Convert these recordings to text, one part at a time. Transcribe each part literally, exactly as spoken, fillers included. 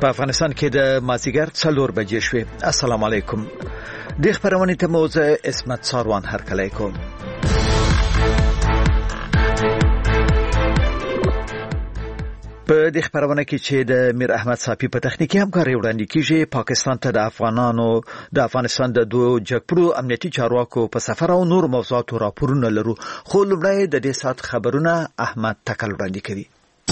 په افغانستان کې د مازیګر څلور بجې شوې. السلام علیکم. د خبرونې ته موضوع اسمت ساروان هرکلی کوم. په دې خبرونه کې چې د میر احمد صافي په تخنیکی همکاري وړاندې کیږي، پاکستان ته د افغانانو د افغانستان د دوه جګپړو امنیتي چارواکو په سفر او نور موضوعاتو راپورونه لرو، خو لومړی د دې سات خبرونه احمد تکل وړاندې کوي.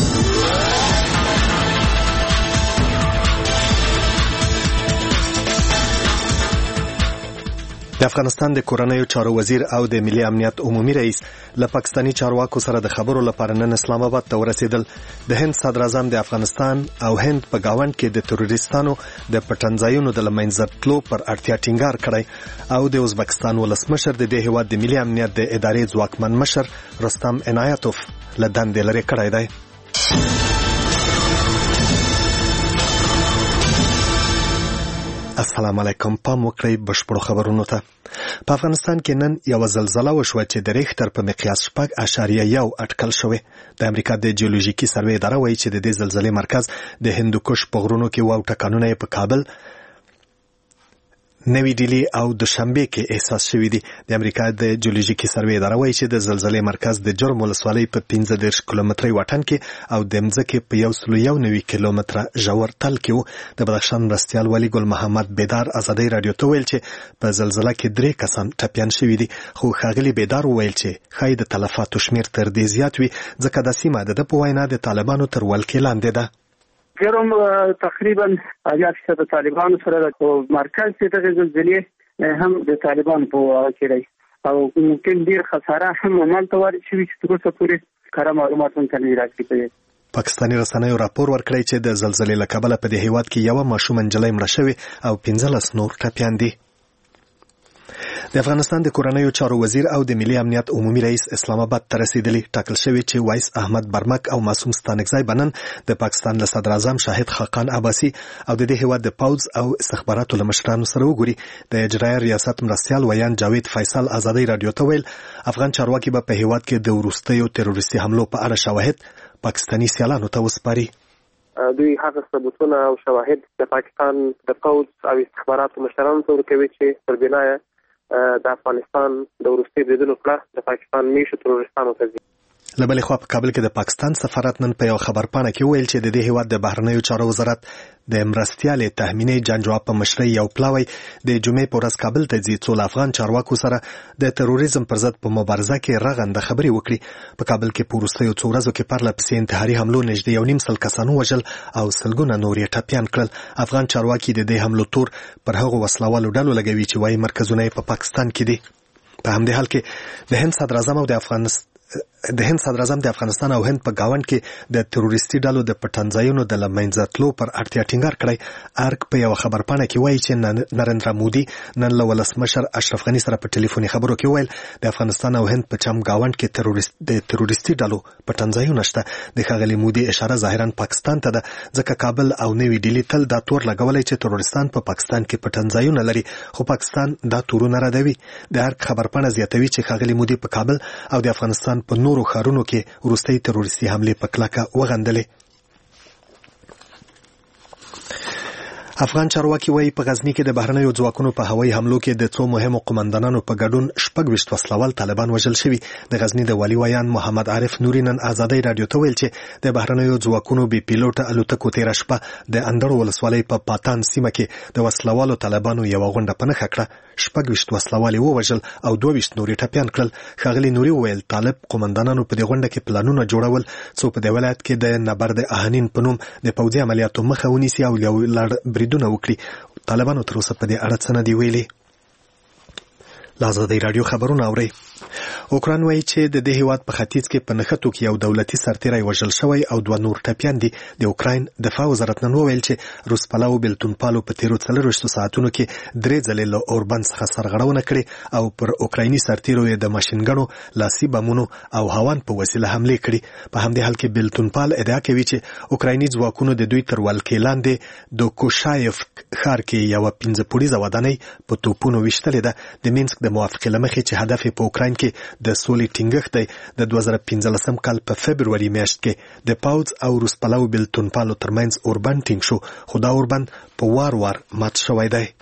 د افغانستان د کورنیو چارو وزیر او د ملي امنیت عمومي رئیس له پاکستاني چارواکو سره د خبرو لپاره نن اسلام آباد ته ورسېدل. د هند صدر اعظم د افغانستان او هند په گاوند کې د تروریستانو د پټنځایونو د لمنځه تلو پر اړتیا ټینګار کړی او د ازبکستان ولسمشر د دې هیواد د ملي امنیت د ادارې ځواکمن مشر رستم عنایتوف له دندې لرې کړی دی. السلام علیکم. پام وکړئ بشپړو خبرونو ته. په افغانستان کې نن یو زلزلہ وشوه چې د ریختر په مقیاس شپږ اعشاریه یو اټکل شوې. د امریکا د جیولوژیکي سروې اداره وایي چې د دې زلزلې مرکز د هندوکش په غرونو کې و او ټکانونه یې په کابل، نوی ډیلی او دوشنبه کې احساس شوی دی. د امریکا د جیولوژیکي سروې اداره وایي چې د زلزلې مرکز د جرم ولسوالۍ په پنځه دېرش کیلومتري واټن کې او د مځکې په یو سل یو نوي کیلومتره ژور تل کې و. د بدخشان مرستیال ولی ګل محمد بیدار ازادي رادیو ته ویل چې په زلزلہ کې درې کسان ټپیان شوي دي، خو ښاغلي بیدار وویل چې ښایي د تلفاتو شمیر تر دې زیات وي ځکه دا سیمه د ده په وینا د طالبانو تر ولکې لاندې ده. جرم تقریبا اویا فیصد د طالبانو سره د مرکز چې د زلزلې هم د طالبانو په واقع کې دی او ممکن ډیر خساره هم عملته وارد شوي چې تر اوسه پورې کره معلومات هم ترلاسه راکړي. پاکستاني رسنیو راپور ورکړی چې د زلزلې له کبله په دې هیواد کې یوه ماشومه نجلۍ مړه شوې او پنځلس نور ټپیان دي. د افغانستان د کورنیو چارو وزیر او د ملي امنیت عمومي رئیس اسلام آباد ته رسیدلی. ټاکل شوی چې وایس احمد برمک او معصوم ستانکزی بنن د پاکستان له صدر اعظم شاهد خاقان عباسي او د دې هیواد د پوځ او استخباراتو له مشرانو سره وګوري. د اجرایه ریاست مرستیال ویان جاوید فیصل ازادي رادیو ته ویل افغان چارواکي به په هیواد کې د وروستیو تروریستي حملو په اړه شواهد پاکستاني سیالانو ته وسپاري. دوی هغه ثبوتونه او شواهد د پاکستان د پوځ او استخباراتو مشرانو ته ورکوي چې پر بنا د افغانستان د وروستي بریدونو کړه د پاکستان میشو تروریستانو ته ځي. له بلې خوا په کابل کې د پاکستان سفارت نن په یو خبرپاڼه کې ویل چې د دې هیواد د بهرنیو چارو وزارت د مرستیالې تهمینې جنجواب په مشرۍ یو پلاوی د جمعې په ورځ کابل ته ځي څو له افغان چارواکو سره د تروریزم پر ضد په مبارزه کې رغنده خبرې وکړي. په کابل کې په وروستیو څو ورځو کې پرله پسې انتحاري حملو نږدې یو نیم سل کسانو وژل او سلګونه نور یې ټپیان کړل. افغان چارواکي د دې حملو تور پر هغو وسلوالو ډلو لګوي چې وایي مرکزونه یې په پاکستان کې دي. په همدې حال کې د هند صدر اعظم او د افغانستان د هند صدر اعظم د افغانستان او هند په گاوند کې د تروریستي ډلو د پټنځایونو د لمنځه تلو پر اړتیا ټینګار کړی. ارګ په یو خبرپاڼه کې وایي چې نریندرا مودي نن له ولسمشر اشرف غني سره په ټلیفوني خبرو کې ویل د افغانستان او هند په چم گاوند کې تروریست د تروریستي ډلو پټنځایونه شته. د ښاغلي مودي اشاره ظاهرا پاکستان ته ده ځکه کابل او نوی ډیلی تل دا تور لګولی چې تروریستان په پاکستان کې پټنځایونه لري، خو پاکستان دا تورونه ردوي. د ارګ خبرپاڼه زیاتوي چې ښاغلي مودي په کابل او د افغانستان په نورو ښارونو کې وروستۍ تروریستي حملې په کلکه وغندلې. افغان چارواکي وایي په غزني کې د بهرنیو ځواکونو په هوایي حملو کې د څو مهمو قمندانانو په ګډون شپږ ویشت وسلوال طالبان وژل شوي. د غزني د والي ویان محمد عارف نوري نن ازادي رادیو ته ویل چې د بهرنیو ځواکونو بې پیلوټه الوتکو تېره شپه د اندړو ولسوالۍ په پاتان سیمه کې د وسلوالو طالبانو یوه غونډه په نښه کړه. شپږ ویشت وسلوال یې ووژل او دوه ویشت نور یې ټپیان کړل. ښاغلي نوري وویل طالب قمندانانو په دې غونډه کې پلانونه جوړول څو په دې ولایت کې د نبرد اهنین په نوم د پوځي عملیاتو مخه ونیسي او یو لړ بریدونه وکړي. طالبانو تر اوسه په دې اړه څه نه دي ویلي. لازم رادیو خبرونه اوري. اوکران وایي چې د دې هیواد په ختیځ کې په نښتو کې یو دولتي سرتیری وژل شوی او دوه نور ټپیان دي. د اوکراین دفاع وزارت نن وویل چې روس پلاو بلتونپالو په تیرو څلرویشتو ساعتونو کې درې ځلې له اوربند څخه سرغړونه کړې او پر اوکرایني سرتیرو یې د ماشینګنو، لاسي بمونو او هاون په وسیله حملې کړې. په همدې حال کې بلتونپال ادعا کوي چې اوکرایني ځواکونو د دوی تر ولکې لاندې د کوشایف ښار کې یوه پنځه پوړیزه ودانۍ په توپونو ویشتلې ده. د مینسک د موافقې له مخې چې هدف په اوکراین کې د سولې ټینګښت دی د دوه زره پنځلسم کال په فبروري میاشت کې د پاوځ او روسپلو بېلتونپالو ترمنځ اوربند ټینګ شو، خو دا اوربند په وار وار مات شوی دی.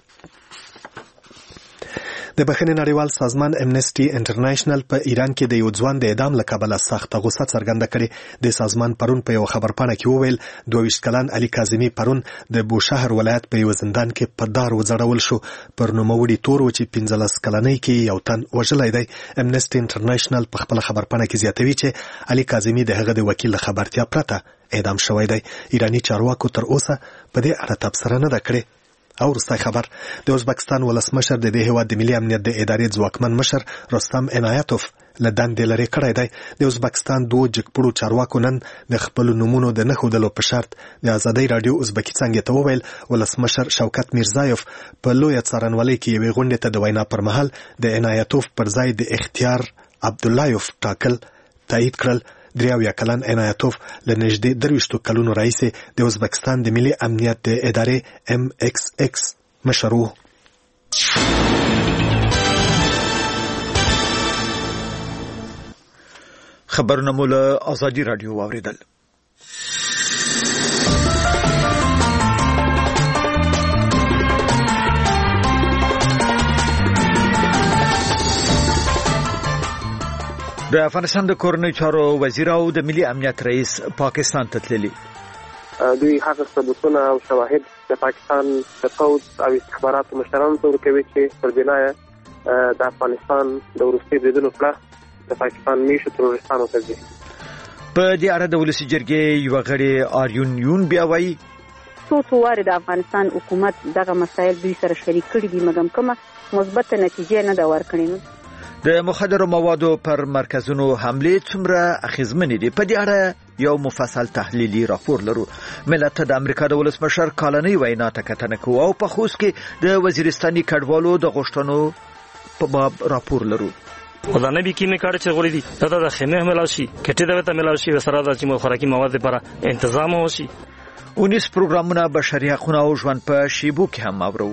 د بخښنې نړیوال سازمان امنسټي انټرنیشنل په ایران کې د یو ځوان د اعدام له کبله سخته غوسه څرګنده کړې. د سازمان پرون په یو خبرپاڼه کې وویل دوه ویشت کلن علي کاظمي پرون د بوشهر ولایت په یو زندان کې په دار وځړول شو. پر نوموړي تور و چې پنځلس کلنۍ کې یو تن وژلی دی. امنسټي انټرنیشنل په خپله خبرپاڼه کې زیاتوي چې علي کاظمي د هغه د وکیل له خبرتیا پرته اعدام شوی دی. ایراني چارواکو تر اوسه په دې اړه تبصره نه ده کړې. او وروستی خبر د ازبکستان ولسمشر د دې هیواد د ملي امنیت د ادارې ځواکمن مشر رستم عنایتوف له دندې لرې کړی دی. د ازبکستان دوه جګپړو چارواکو نن د خپلو نومونو د نه ښودلو په شرط د ازادۍ راډیو ازبکي څانګې ته وویل ولسمشر شوکت میرزایف په لویه څارنوالۍ کې یوې غونډې ته د وینا پر مهال د عنایتوف پر ځای د اختیار عبداللهیوف ټاکل تایید کړل. دریاویا کلن عنایتوف له نږدې درویشتو کلونو راهیسې د ازبکستان د ملي امنیت د ادارې ام ایکس ایکس مشر و. خبرونه مو له ازادي راډیو واوریدل. د افغانستان د کورنۍ چارو وزیر او د ملي امنیت رئیس پاکستان ته تللي. دوی هغه ثبوتونه او شواهد د پاکستان د پوځ او استخباراتو مشرانو ته ورکوي چې پر بنای د افغانستان د وروستي بریدونو پړه د پاکستان میشو تروریستانو ته ځي. په دې اړه د ولسي جرګې یوه غړي آریون یون بیا وایي څو څو وارې د افغانستان حکومت دغه مسایل دوی سره شریک کړي دي، مګر کومه مثبته نتیجه نه ده ورکړې. د مخدرو موادو پر مرکزونو حملې څومره اغیزمنې دي؟ په دې اړه یو مفصل تحلیلي راپور لرو. ملت د امریکا د ولسمشر کالنۍ وینا ته کتنه کوو او په خوست کې د وزیرستاني کډوالو د غوښتنو په باب راپور لرو. ودانه بي کیمه کار چې غوړي دي دا د خیمه ملاشي کټه د وته ملاشي وسره د چې خوراکي مواد لپاره تنظیم وشي. اونیس پروګرامونه بشري حقوق او ژوند په شیبو کې هم اورو.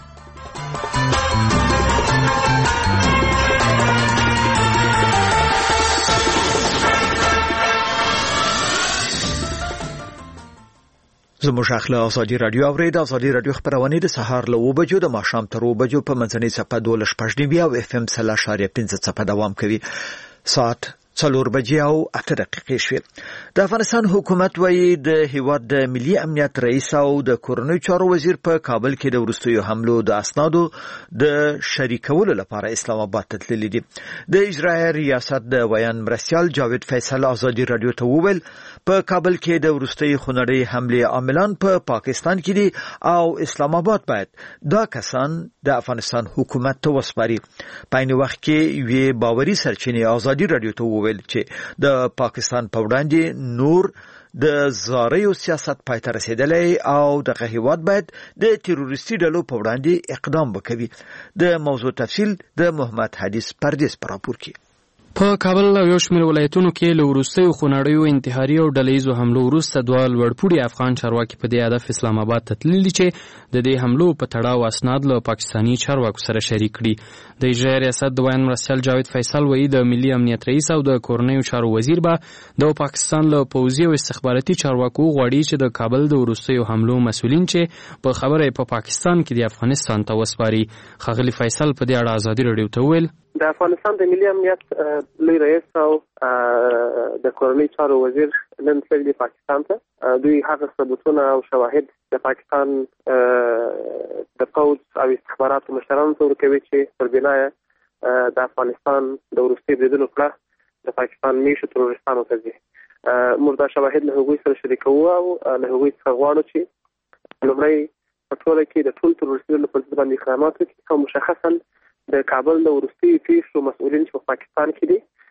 زموږ اخلا ازادي رادیو اورید. ازادي رادیو خبرونه د سهار له اوه بجو د ماښام تر اوه بجو په منځنۍ څپه دوه شپږ نیمه او اف ام سل اشاریه پنځه څپه دوام کوي. ساعت څلور بجې او اته دقیقې شوې. د افغانستان حکومت وایي د هیواد د ملي امنیت رئیس او د کورنۍ چارو وزیر په کابل کې د وروستیو حملو د اسنادو د شریکولو لپاره اسلام آباد ته تللي دي. د اجرایه ریاست د ویان مرستیال جاوید فیصل ازادي رادیو ته وویل په کابل کې د وروستي خونړۍ حملې عاملان په پا پاکستان کې دي او اسلام آباد باید دا کسان د افغانستان حکومت ته وسپاري. په عین وخت کې یوې باوري سرچینې ازادي رادیو ته وویل چې د پاکستان په وړاندې نور د زاریو سیاست پای ته رسیدلی او دغه هیواد باید د تروریستي ډلو په وړاندې اقدام وکړي. د موضوع تفصیل د محمد حدیث پردیس پر راپور کې. په کابل او یو شمېر ولایتونو کې له وروستیو خونړیو انتحاري او ډلهییزو حملو وروسته دوه لوړپوړي افغان چارواکي په دې هدف اسلام آباد ته تللي چې د دې حملو په تړاو اسناد له پاکستاني چارواکو سره شریک کړي. د اجرایه ریاست د ویان مرستیال جاوید فیصل وایي د ملي امنیت رئیس او د کورنیو چارو وزیر به د پاکستان له پوځي او استخباراتي چارواکو غواړي چې د کابل د وروستیو حملو مسؤلین چې په خبره په پاکستان کې د افغانستان ته وسپاري. ښاغلي فیصل په دې اړه ازادي راډیو ته وویل د افغانستان د ملي امنیت لوی رئیس او د کورنۍ چارو وزیر نن تللي پاکستان ته. دوی هغه ثبوتونه او شواهد د پاکستان د پوځ او استخباراتو مشرانو ته ورکوي چې پر بنای د افغانستان د وروستي بریدونو پړه د پاکستان میشو تروریستانو ته ځي. موږ دا شواهد له هغوی سره شریکوو او له هغوی څخه غواړو چې لومړی په ټوله کې د ټول تروریستانو پر ضد باندې اقدامات وکړي او مشخصا د کابل د وروستي پیښو مسؤلین چې په پاکستان کې دي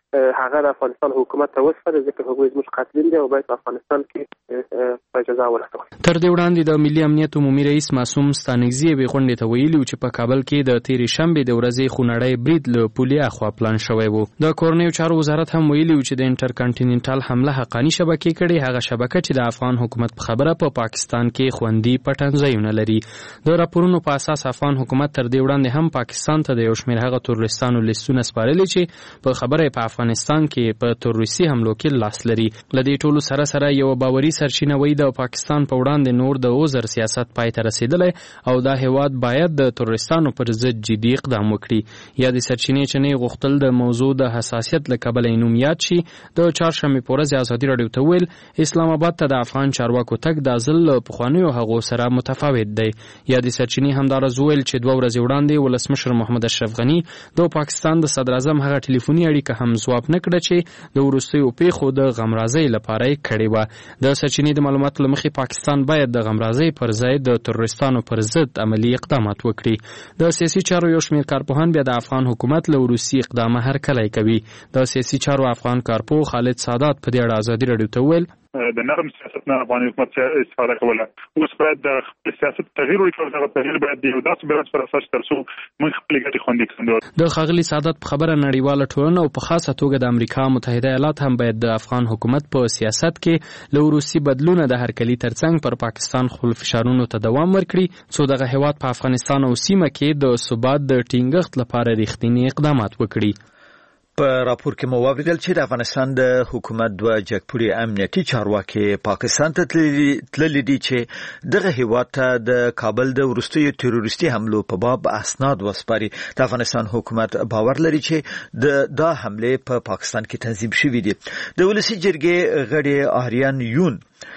هغه د افغانستان حکومت ته وسپاري ځکه هغوی زموږ قاتلین دي او باید په افغانستان کې په جزا ولټول. تر دې وړاندې د ملي امنیت عمومي رئیس معصوم ستانکزي یوې غونډې ته ویلي چې په کابل کې د تېرې شنبې د ورځې خونړی برید له پولې اخوا پلان شوی و. د کورنیو چارو وزارت هم ویلي و چې د انټرکانټیننټل حمله حقاني شبکې کړې، هغه شبکه چې د افغان حکومت په خبره په پا پاکستان کې خوندي پټنځایونه لري. د راپورونو په اساس افغان حکومت تر دې وړاندې هم پاکستان ته د یو شمېر هغه تروریستانو لیستونه سپارلي چې په خبره په افغانستان کې په تروریستي حملو کې لاس لري. له دې ټولو سره سره یو باوري سرچینه وایي د پاکستان په وړاندې نور د عذر سیاست پای ته رسیدلی او دا هیواد باید د تروریستانو پر ضد جدي اقدام وکړي. یا د سرچینې چې نه غوښتل د موضوع د حساسیت له کبله یې نوم یاد شي. د چهارشنبې په ورځ ازادي راډیو ته ویل اسلام آباد ته د افغان چارواکو تګ د ځل له پخوانیو هغو سره متفاوت دی. یا د سرچینې همداراز ویل چې دوه ورځې وړاندې ولسمشر محمد اشرف غني د پاکستان د صدر اعظم هغه ټلیفوني اړیکه هم ځواب نه کړه چې د وروستیو پیښو د غمرازۍ لپاره یې کړې وه. د سرچینې د معلوماتو له مخې پاکستان باید د غمرازۍ پر ځای د تروریستانو پر ضد عملي اقدامات وکړي. د سیاسي چارو یو شمېر کارپوهان بیا د افغان حکومت له وروستي اقدامه هرکلی کوي. د سیاسي چارو افغان کارپوه خالد سادات په دې اړه ازادي راډیو ته ویل د نرم سیاست نه افغان حکومت استفاده کوله. اوس باید د خپل سیاست تغییر وکړي او دا تغییر باید د یو داسې بیلانس پر اساس ترڅو موږ خپل ګټې خوندي کړو. د ښاغلي سعادت په خبره نړیواله ټولنه او په خاصه توګه د امریکا متحده ایالات هم باید د افغان حکومت په سیاست کې له وروستي بدلونه د هرکلي ترڅنګ پر پاکستان خپل فشارونو ته دوام ورکړي څو دغه هیواد په افغانستان او سیمه کې د ثبات د ټینګښت لپاره رښتینی اقدامات وکړي. په راپور کې مو واوریدل چې د افغانستان د حکومت دوه جګپوړي امنیتي چارواکي پاکستان ته تللي دي چې دغه هیواد ته د کابل د وروستیو تروریستي حملو په باب اسناد وسپاري. د افغانستان حکومت باور لري چې د دا حمله په پاکستان کې تنظیم شوې دي. د ولسی جرګې غړي آریان یون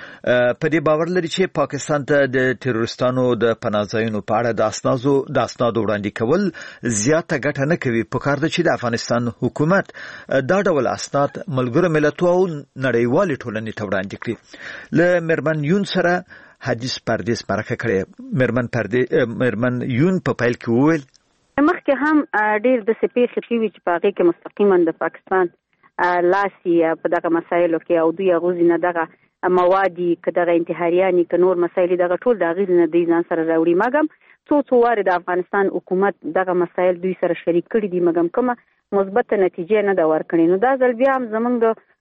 په دې باور لري چې پاکستان ته د تروریستانو د پناهځایونو په اړه د اسنادو د اسنادو وړاندې کول زیاته ګټه نه کوي. په کار ده چې د افغانستان حکومت دا ډول اسناد ملګرو ملتونو او نړیوالې ټولنې ته وړاندې کړي. له مرمن یون سره حدیث پردیس برخه کړي. مرمن پردیس مرمن یون په پیل کې وویل مخکې هم ډېر د سپېخ شوی چې په هغه کې مستقیما د پاکستان لاسي په دغه مسایلو کې او دوی غوښنه نه دغه موادي که دغه انتحاریانی که نور مسایل دغه ټول د غیر نه دی ځان سره راوړي. مګم څو څو واره د افغانستان حکومت دغه مسایل دوی سره شریک کړي دي مګم کومه مثبت نتیجه نه دا ورکړي. نو دا ځل بیا هم زمونږ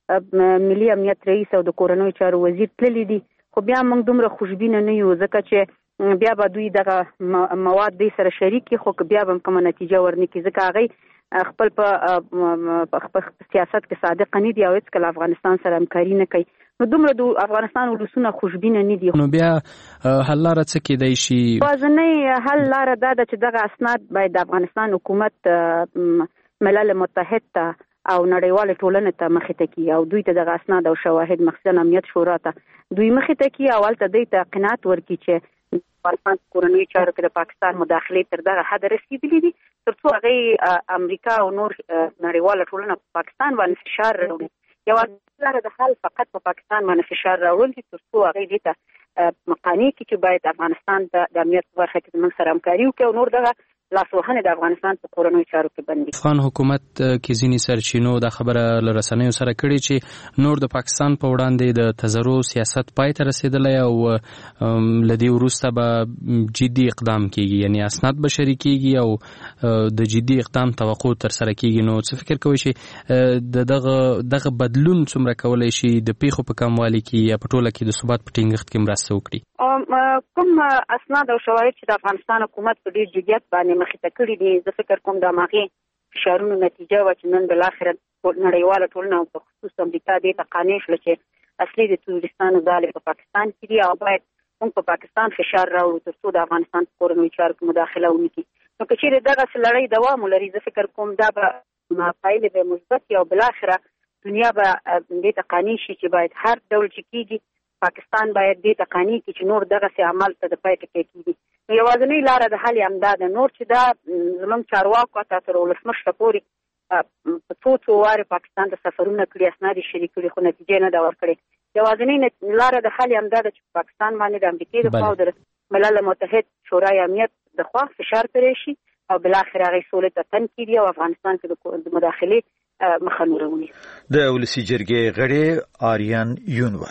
د ملي امنیت رئیس او د کورنیو چارو وزیر تللی دي خو بیا موږ دومره خوشبینه نه یو ځکه چې بیا به دوی دغه مواد دوی سره شریک کړي خو بیا به کومه نتیجه ورنکړي ځکه هغه خپل په خپل سیاست کې صادق نه دي او هیڅ کله افغانستان سره همکاري نه کوي. نو دومره د افغانستان ولسونه خوشبینه نه دي. نو بیا حل لاره څه کېدای شي؟ وازنۍ حل لاره دا ده چې دغه اسناد باید د افغانستان حکومت ملل متحد ته او نړیواله ټولنه ته مخې ته کړي او دوی ته دغه اسناد او شواهد مخزن امنیت شورا ته دوی مخې ته کړي او هلته دوی ته قناعت ورکړي چې افغانستان کورنیو چارو کې د پاکستان مداخلې تر دغه حد رسېدلي دي تر څو هغې امریکا او نور نړیواله ټولنه په پاکستان باندې فشار راوړي. یوازې لاره د حل فقط په پاکستان باندې فشار راوړل دي تر څو هغې دې ته مقانع کړي چې باید افغانستان ته د امنیت په برخه کې زموږ سره همکاري وکړي او نور دغه لاسوهنې د افغانستان په کورنیو چارو کې بندي. افغان حکومت کې ځینې سرچینو دا خبره له رسنیو سره کړې چې نور د پاکستان په وړاندې د تزرع سیاست پای ته رسېدلی او له دې وروسته به جدي اقدام کېږي یعنی اسناد به شریکېږي او د جدي اقدام توقع ترسره کېږي. نو څه فکر کوئ چې د دغه دغه بدلون څومره کولی شي د پیښو په کموالي کې یا په ټوله کې د ثبات په ټینګښت کې مرسته وکړي؟ کوم اسناد او شواهد چې د افغانستان حکومت په ډېر جدیت باندې مخې ته کړي دي زه فکر کوم د هماغې فشارونو نتیجه وه چې نن بالاخره نړیواله ټولنه او په خصوص امریکا دې ته قانع شوله چې اصلي د تروریستانو ځالې په پاکستان کې دي او باید موږ په پاکستان فشار راوړو تر څو د افغانستان په کورنیو چارو کې مداخله ونه کړي. نو که چیرې دغسې لړۍ دوام ولري زه فکر کوم دا به پایلې به مثبت وي او بالاخره دنیا به دې ته قانع شي چې باید هر ډول چې کېږي پاکستان باید دې ته قانع کړي چې نور دغسې عمل ته د پای ټکی کېږي. نو یوازینۍ لاره د حل یې همدا ده. نور چې دا زموږ چارواکو ته تر ولسمشره پورې په څو څو وارې پاکستان ته سفرونه کړي اسناد یې شریک کړي خو نتیجه نه ده ورکړې. یوازینۍ لاره د حل یې همدا ده چې پاکستان باندې د امریکې د خوا او د ملل متحد شورای امنیت د خوا فشار پرې شي او بالاخره هغې سولې ته تن کړي او افغانستان کې د مداخلې مخنوره ونی د ولسی جرګې غړي آریان یونوا.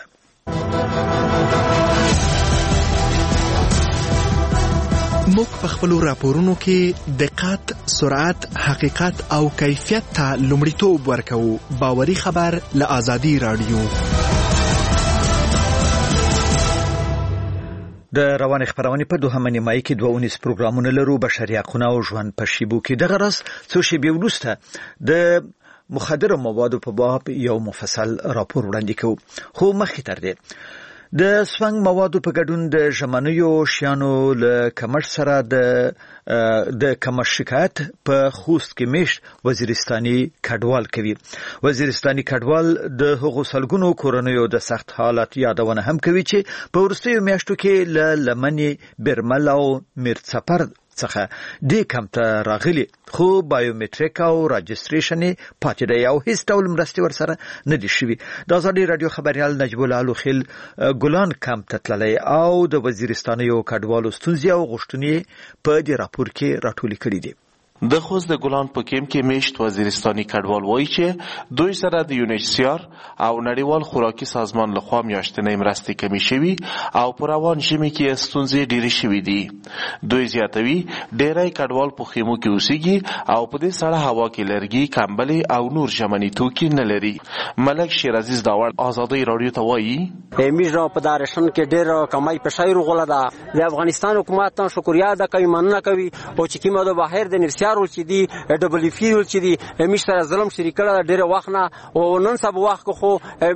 موږ په خپل راپورونو کې دقت، سرعت، حقیقت او کیفیت ته لومړیتوب ورکوو. باوري خبر له آزادي رادیو. د روان خبرونه په دوه نیمایي کې دوه ونیس پروګرامونه لرو، بشري حقوق او ژوند په شیبو کې. دغه راس څو شی به ولسته د مخدر موادو په باب یو مفصل راپور وړاندې کوو. خو مخکې تر دې د سونګ موادو په ګډون د ژمنیو شیانو له کمر سره د د کمر شکایت په خوست کې میشت وزیرستاني کډوال کوي. وزیرستاني کډوال د هغو سلګونو کورنیو د سخت حالت یادونه هم کوي چې په ورستیو میاشتو کې له لمنې برمل او میرڅپر څخه د کمته راغلي، خو بایومټریک او راجستریشن پاتې دی او هیڅ ډول مرستې ورسره نه دي شوي. د آزادي رادیو خبريال نجیب الله لوخیل ګلان کمپ ته تللی او د وزیرستان یو کډوالو ستونزې او غوښتنې په دې راپور کې راټولې کړې دي. د خوست د ګلان په کیم کې میشت وزیرستاني کډوال وایي چې دوی سره د یونیسیار او نړیوال خوراکي سازمان لخوا میاشتنۍ مرستې کمی شوي او په روان ژمي کې ستونزې ډېرې شوي دي. دوی زیاتوي ډېری کډوال په خیمو کې اوسېږي او په دې سړه هوا کې لرګي، کمبلې او نور ژمني توکي نه لري. ملک شیرعزیز داوړ آزادۍ رادیو ته وایي میږ په دارشن کې ډېر کمای په شای رغله ده. د افغانستان حکومت ته شکریا ده کوي، مننه کوي او چې کیمه د بهر د نرسیا ول چې دی ډبل فی ول چې دی همیش سره ظلم شریکړه ډیره وخت نه او نن سبا وخت خو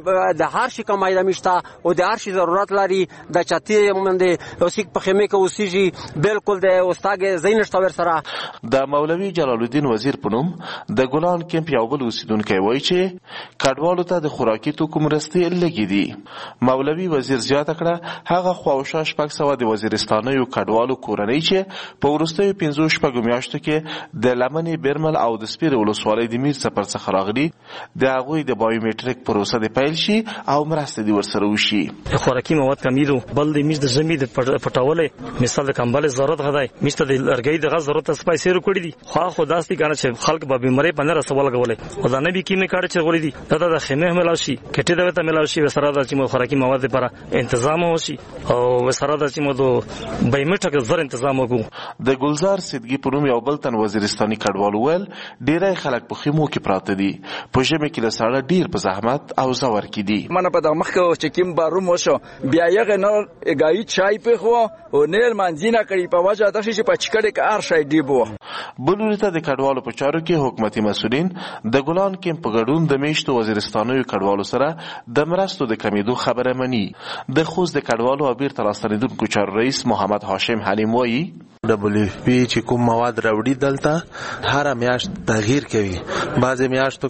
د هر شي کمای د مشتا او د هر شي ضرورت لري د چاتی مومنده او سیک په خیمه کې اوسېږي. بالکل د استاد زینشت ور سره د مولوی جلال الدین وزیر پنوم د ګلان کمپ یو بل اوسیدونکو وایي چې کډوالو ته د خوراکي توکو مرستې لګې دي. مولوی وزیر زیاته کړه هغه خواوشا شپږ سوه د وزیرستانیو کډوالو کورنۍ چې په ورستیو پنځه شپږ میاشتو کې د لمنې برمل او د سپیر ولسوالۍ د میر څپر څخه راغلي، د هغوی د بایومټریک پروسه د پیل شي او مرستې د ورسره وشي. خوراکي مواد کمیدو بل د میز د ژمي د پټولې مثال د کمبل ضرورت غدای میسته د لرګي د غز ضرورت سپای سیرو کړی دي. خو خو داسې کنه چې خلک به بیماری باندې رسول غولې او دا نه به کیمه کار چې غولې دي دا د خیمه ملاشي کټه د وته ملاشي وسره د چې خوراکي مواد لپاره تنظیم وشي او وسره د چې مو د بایومټریک زر تنظیم وکړو. د ګلزار صدقي پروم یو بل تن وزیرستاني کډوال ول ډیری خلک په خیمو کې پراته دي، په ژمي کې له ساړه ډیر په زحمت او زور کې دي. منه په دغه مخکې چې کیم باروم وشو بیا یې نه اګای چای په خو او نیل منځینه کړي په وجه د شي په چکړې کې ار شای دی بو. بلورته د کډوالو په چارو کې حکومتي مسؤلین د ګلان کیم په ګډون د میشتو وزیرستانیو کډوالو سره د مرستو د کمیدو خبره مني. د خوست د کډوالو او بیرته راستنیدونکو چارو رئیس محمد هاشم حلیم وایي دبليو اف پی چې کوم مواد راوړي دلته هر میاشت تغییر کوي. بعضې میاشتو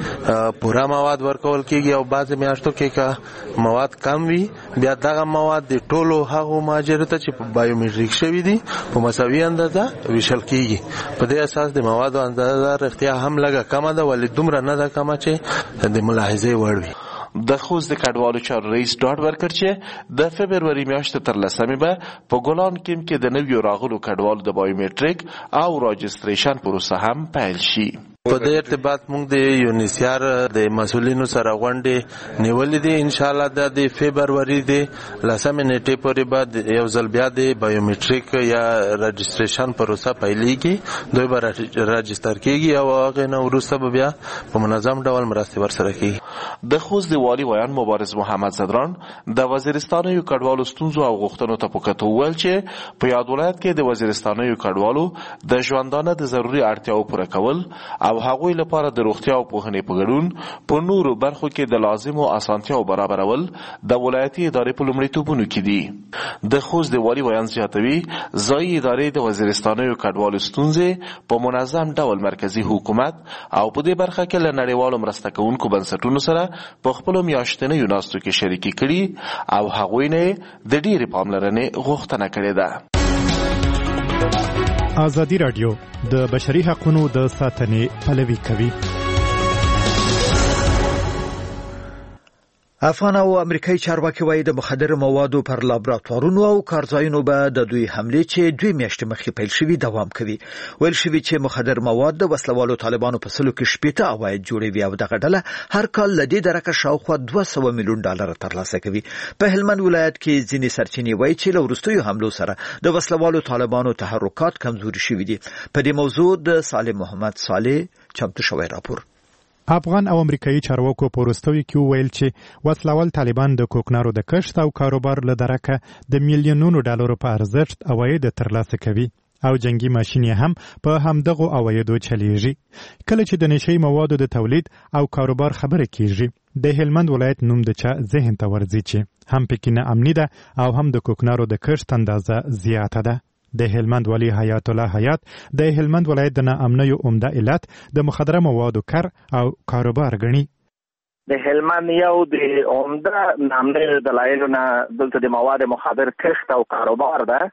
کې پوره مواد ورکول کېږي او بعضې میاشتو کې که مواد کم وي بیا دغه مواد د ټولو هغو مهاجرو ته چې په بایومټریک شوي دي په مساوي اندازه ویشل کېږي. په دې اساس د موادو اندازه رښتیا هم لږه کمه ده، ولې دومره نه ده کمه چې د ملاحظې وړ وي. د خوست د کډوالو چارو رئیس ډاډ ورکړ چې د فبروري میاشتې تر لسمې به په ګلان کیم کې د نویو راغلو کډوالو د بایومټریک او راجستریشن پروسه هم پیل شي. په دې ارتباط موږ د یونیسیار د مسؤلینو سره غونډې نیولې دي. ان شاء الله د فبروري د لسمې نیټې پورې به یو ځل بیا د بایومټریک یا راجستریشن پروسه پیلېږي، دوی به راجستر کېږي او هغې نه وروسته به بیا په منظم ډول مرستې ورسره کېږي. د خوست د والي ویان مبارز محمد زدران د وزیرستانیو کډوالو ستونزو او غوښتنو ته په کتو وویل چې په یاد ولایت کې د وزیرستانیو کډوالو د ژوندانه د ضروري اړتیاو پوره کول او هغوی لپاره د روغتیا او پوهنې په ګډون په نورو برخو کې د لازمو اسانتیاو برابرول د ولایتي ادارې په لومړیتوبونو کې دي. د خوست د والي ویان زیاتوي ځایي ادارې د وزیرستانیو کډوالو ستونزې په منظم ډول مرکزي حکومت او په دې برخه کې له نړیوالو مرسته کوونکو بنسټونو سره په خپلو میاشتنیو ناستو کې شریکي کړي او هغوی نه د ډېرې پاملرنې غوښتنه کړې ده. آزادي رادیو د بشري حقوقو د ساتنې پلوي کوي. افغان او امریکایي چارواکي وایي د مخدر موادو پر لابراتوارونو او کارځایونو به د دوی حمله چې دوی میاشتې مخکې پیل شوي دوام کوي. ویل شوي چې مخدر مواد د وسلوالو طالبانو په سلو کې شپېته عواید جوړوي او دغه ډله هر کال له دې درکه شاوخوا دوه سوه میلیون ډالر ترلاسه کوي. په هلمند ولایت کې ځینې سرچینې وایي چې له وروستیو حملو سره د وسلوالو طالبانو تحرکات کمزوري شوي دي. په دې موضوع د صالح محمد صالح چمتو شوی راپور. افغان او امریکایي چارواکو په وروستیو کې ویل چې وسلوال طالبان د کوکنارو د کښت او کاروبار له درکه د میلیونونو ډالرو په ارزښت عواید ترلاسه کوي او جنگي ماشین هم په همدغه عوایدو چلیږي. کله چې د نشي موادو د تولید او کاروبار خبره کیږي د هلمند ولایت نوم د چا ذهن ته ورځي چې هم پکې نه امني ده او هم د کوکنارو د کښت اندازه زیاته ده. د هلمند ولی حیات الله حیات د هلمند ولایت د ناامنیو عمده علت د مخدره موادو کار او کاروبار غني. د هلمند یو د عمده ناامنیو دلایلو نه دلته د مواد مخدر کښت او کاروبار ده،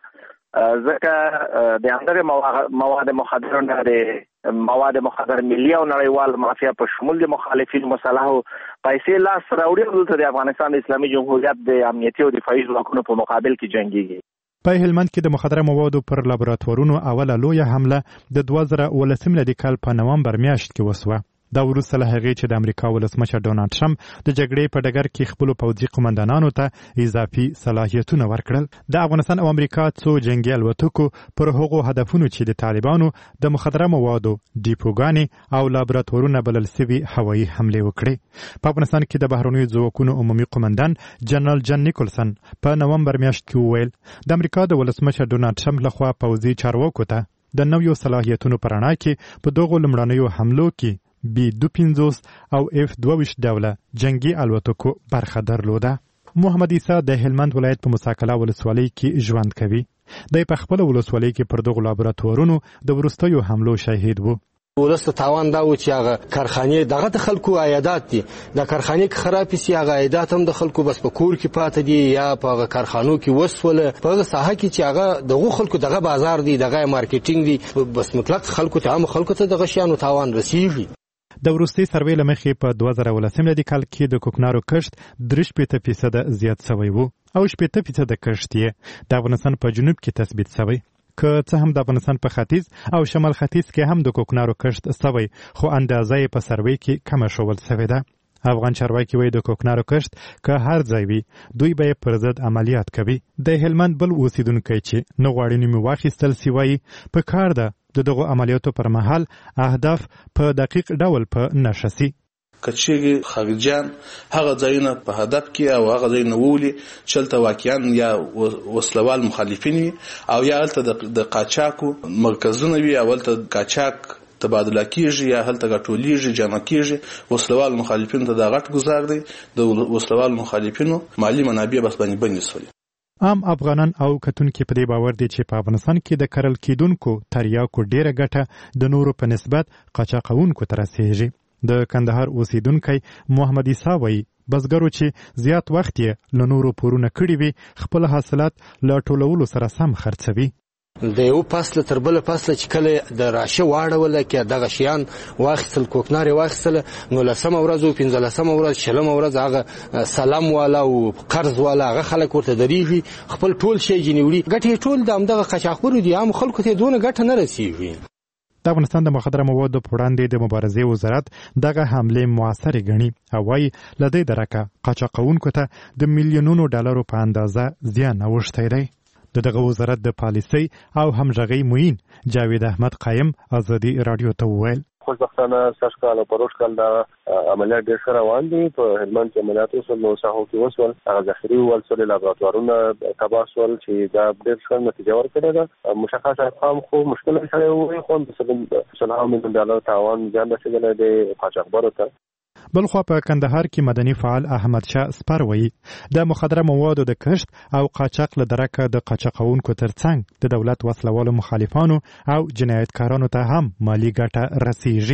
ځکه د اندر مواد مخدر نه د مواد مخدر ملي او نړیوال مافیا په شمول د مخالفین مصالحو پیسې لاس راوړي او دلته د افغانستان اسلامي جمهوریت د امنیتي او دفاعي ځواکونو په مقابل کې جنګيږي. په هلمند کې د مخدره موادو پر لابراتوارونو اوله لویه حمله د دوه زره اوولسم میلادي کال په نومبر میاشت کې وسوه. دا وروسته له هغې چې د امریکا ولسمشر ډونالډ ټرمپ د جګړې په ډګر کې خپلو پوځي قومندانانو ته اضافي صلاحیتونه ورکړل. د افغانستان او امریکا څو جنګي الوتکو پر هغو هدفونو چې د طالبانو د مخدره موادو ډیپوګانې او لابراتوارونه بلل سوي هوایي حملې وکړې. په افغانستان کې د بهرنیو ځواکونو عمومي قومندان جنرال جن نیکولسن په نومبر میاشت کې وویل د امریکا د ولسمشر ډونالډ ټرمپ لخوا پوځي چارواکو ته د نویو صلاحیتونو په رڼا کې په دغو لومړنیو حملو کې بي دو پنځوس او اف دوه ویشت ډوله جنگي الوتکو برخه درلوده. محمد عیسی د هلمند ولایت په مساکله ولسوالۍ کې ژوند کوي. د په خپل ولسوالۍ کې پر دغو لابراتوارونو د وروستیو حملو شاهد وو. ولسته تاوان دا و چې هغه کارخانې دغه د خلکو عایدات دي، د کارخانې که خراب شي هغه عایدات هم د خلکو بس په کور کې پاتې دي یا په هغه کارخانو کې وسوله په هغه ساحه کې چې هغه دغه خلکو دغه بازار دی دغه مارکیټینګ دی بس مطلق خلکو ته هم خلکو ته دغه شیانو تاوان رسیږي. د وروستي سروې له مخې په دوه زره اوولسم میلادي کال کې د کوکنارو کښت درې شپېته فیصده زیات شوی و او شپېته فیصده کښت یې د افغانستان په جنوب کې تثبیت شوی. که څه هم د افغانستان په ختیځ او شمال ختیځ کې هم د کوکنارو کښت شوی خو اندازه یې په سروې کې کمه شول شوې ده. افغان چارواکي وایي د کوکنارو کښت که هر ځای وي دوی به یې پر ضد عملیات کوي. د هلمند بل اوسیدونکی چې نه غواړي نوم واخیستل سي وایي په کار ده د دغو عملیاتو پر مهال اهداف په دقیق ډول په نښه سي. کچېږي خارجيان هغه ځایونه په هدف کې او هغه ځایونه وولي چې هلته واقعا یا وسلوال مخالفین وي او یا هلته د قاچاقو مرکزونه وي او هلته قاچاق تبادله کیږي یا هلته ګټولیږي جمع کیږي. وسلوال مخالفین ته دا غټ گزار دی. د وسلوال مخالفینو مالی منابع بس باندې بندي شول. عام افغانان او کتونکي په دې باور دي چې په افغانستان کې د کرل کیدونکو تریاکو ډیره ګټه د نورو په نسبت قاچاقونکو ته رسیږي. د کندهار اوسیدونکی محمد عیسی وایي بزګرو چې زیات وخت یې له نورو پورونه کړي وي خپل حاصلات له ټولولو سره سم خرڅوي. د یو فصل تر بل فصل چې کله د راشه واړول کې دغه شیان واخیستل کوکناري واخیستل نو لسمه ورځ او پنځلسمه ورځ شلمه ورځ هغه سلام والا او قرض والا هغه خلک ورته دریږي خپل ټول شی جنوړي ګټه ټول د همدغه قاچاقبرو دي هم خلکو ته دونه ګټه نه رسیږي. د افغانستان د مخدره موادو په وړاندې د مبارزې وزارت دغه حملې موثرې ګڼي او وايي له دې درکه قاچاقونکو ته د میلیونونو ډالرو په اندازه زیان اوښتی دی. د دغه وزارت د پالیسۍ او همغږۍ معین جاوید احمد قایم ازادي رادیو ته وویل خوشبختانه سږ کال او پروش کال دا عملیات ډېر ښه روان دي. په هلمند کې عملیات وسول نو ساحو کې وسول هغه ذخیرې وسول لابراتوارونه تباه شول چې دا ډېر ښه نتیجه ورکړې ده. مشخص ارقام خو مشکل سره وایي خو د سلام میلیون ډالر تاوان زیان رسېدلی دی قاچاقبرو ته. بلخوا په کندهار کې مدني فعال احمد شاه سپر وایي د مخدره موادو د کښت او قاچاق له درکه د قاچاقونکو ترڅنګ د دولت وسلوالو مخالفانو او جنایتکارانو ته هم مالی ګټه رسیږي.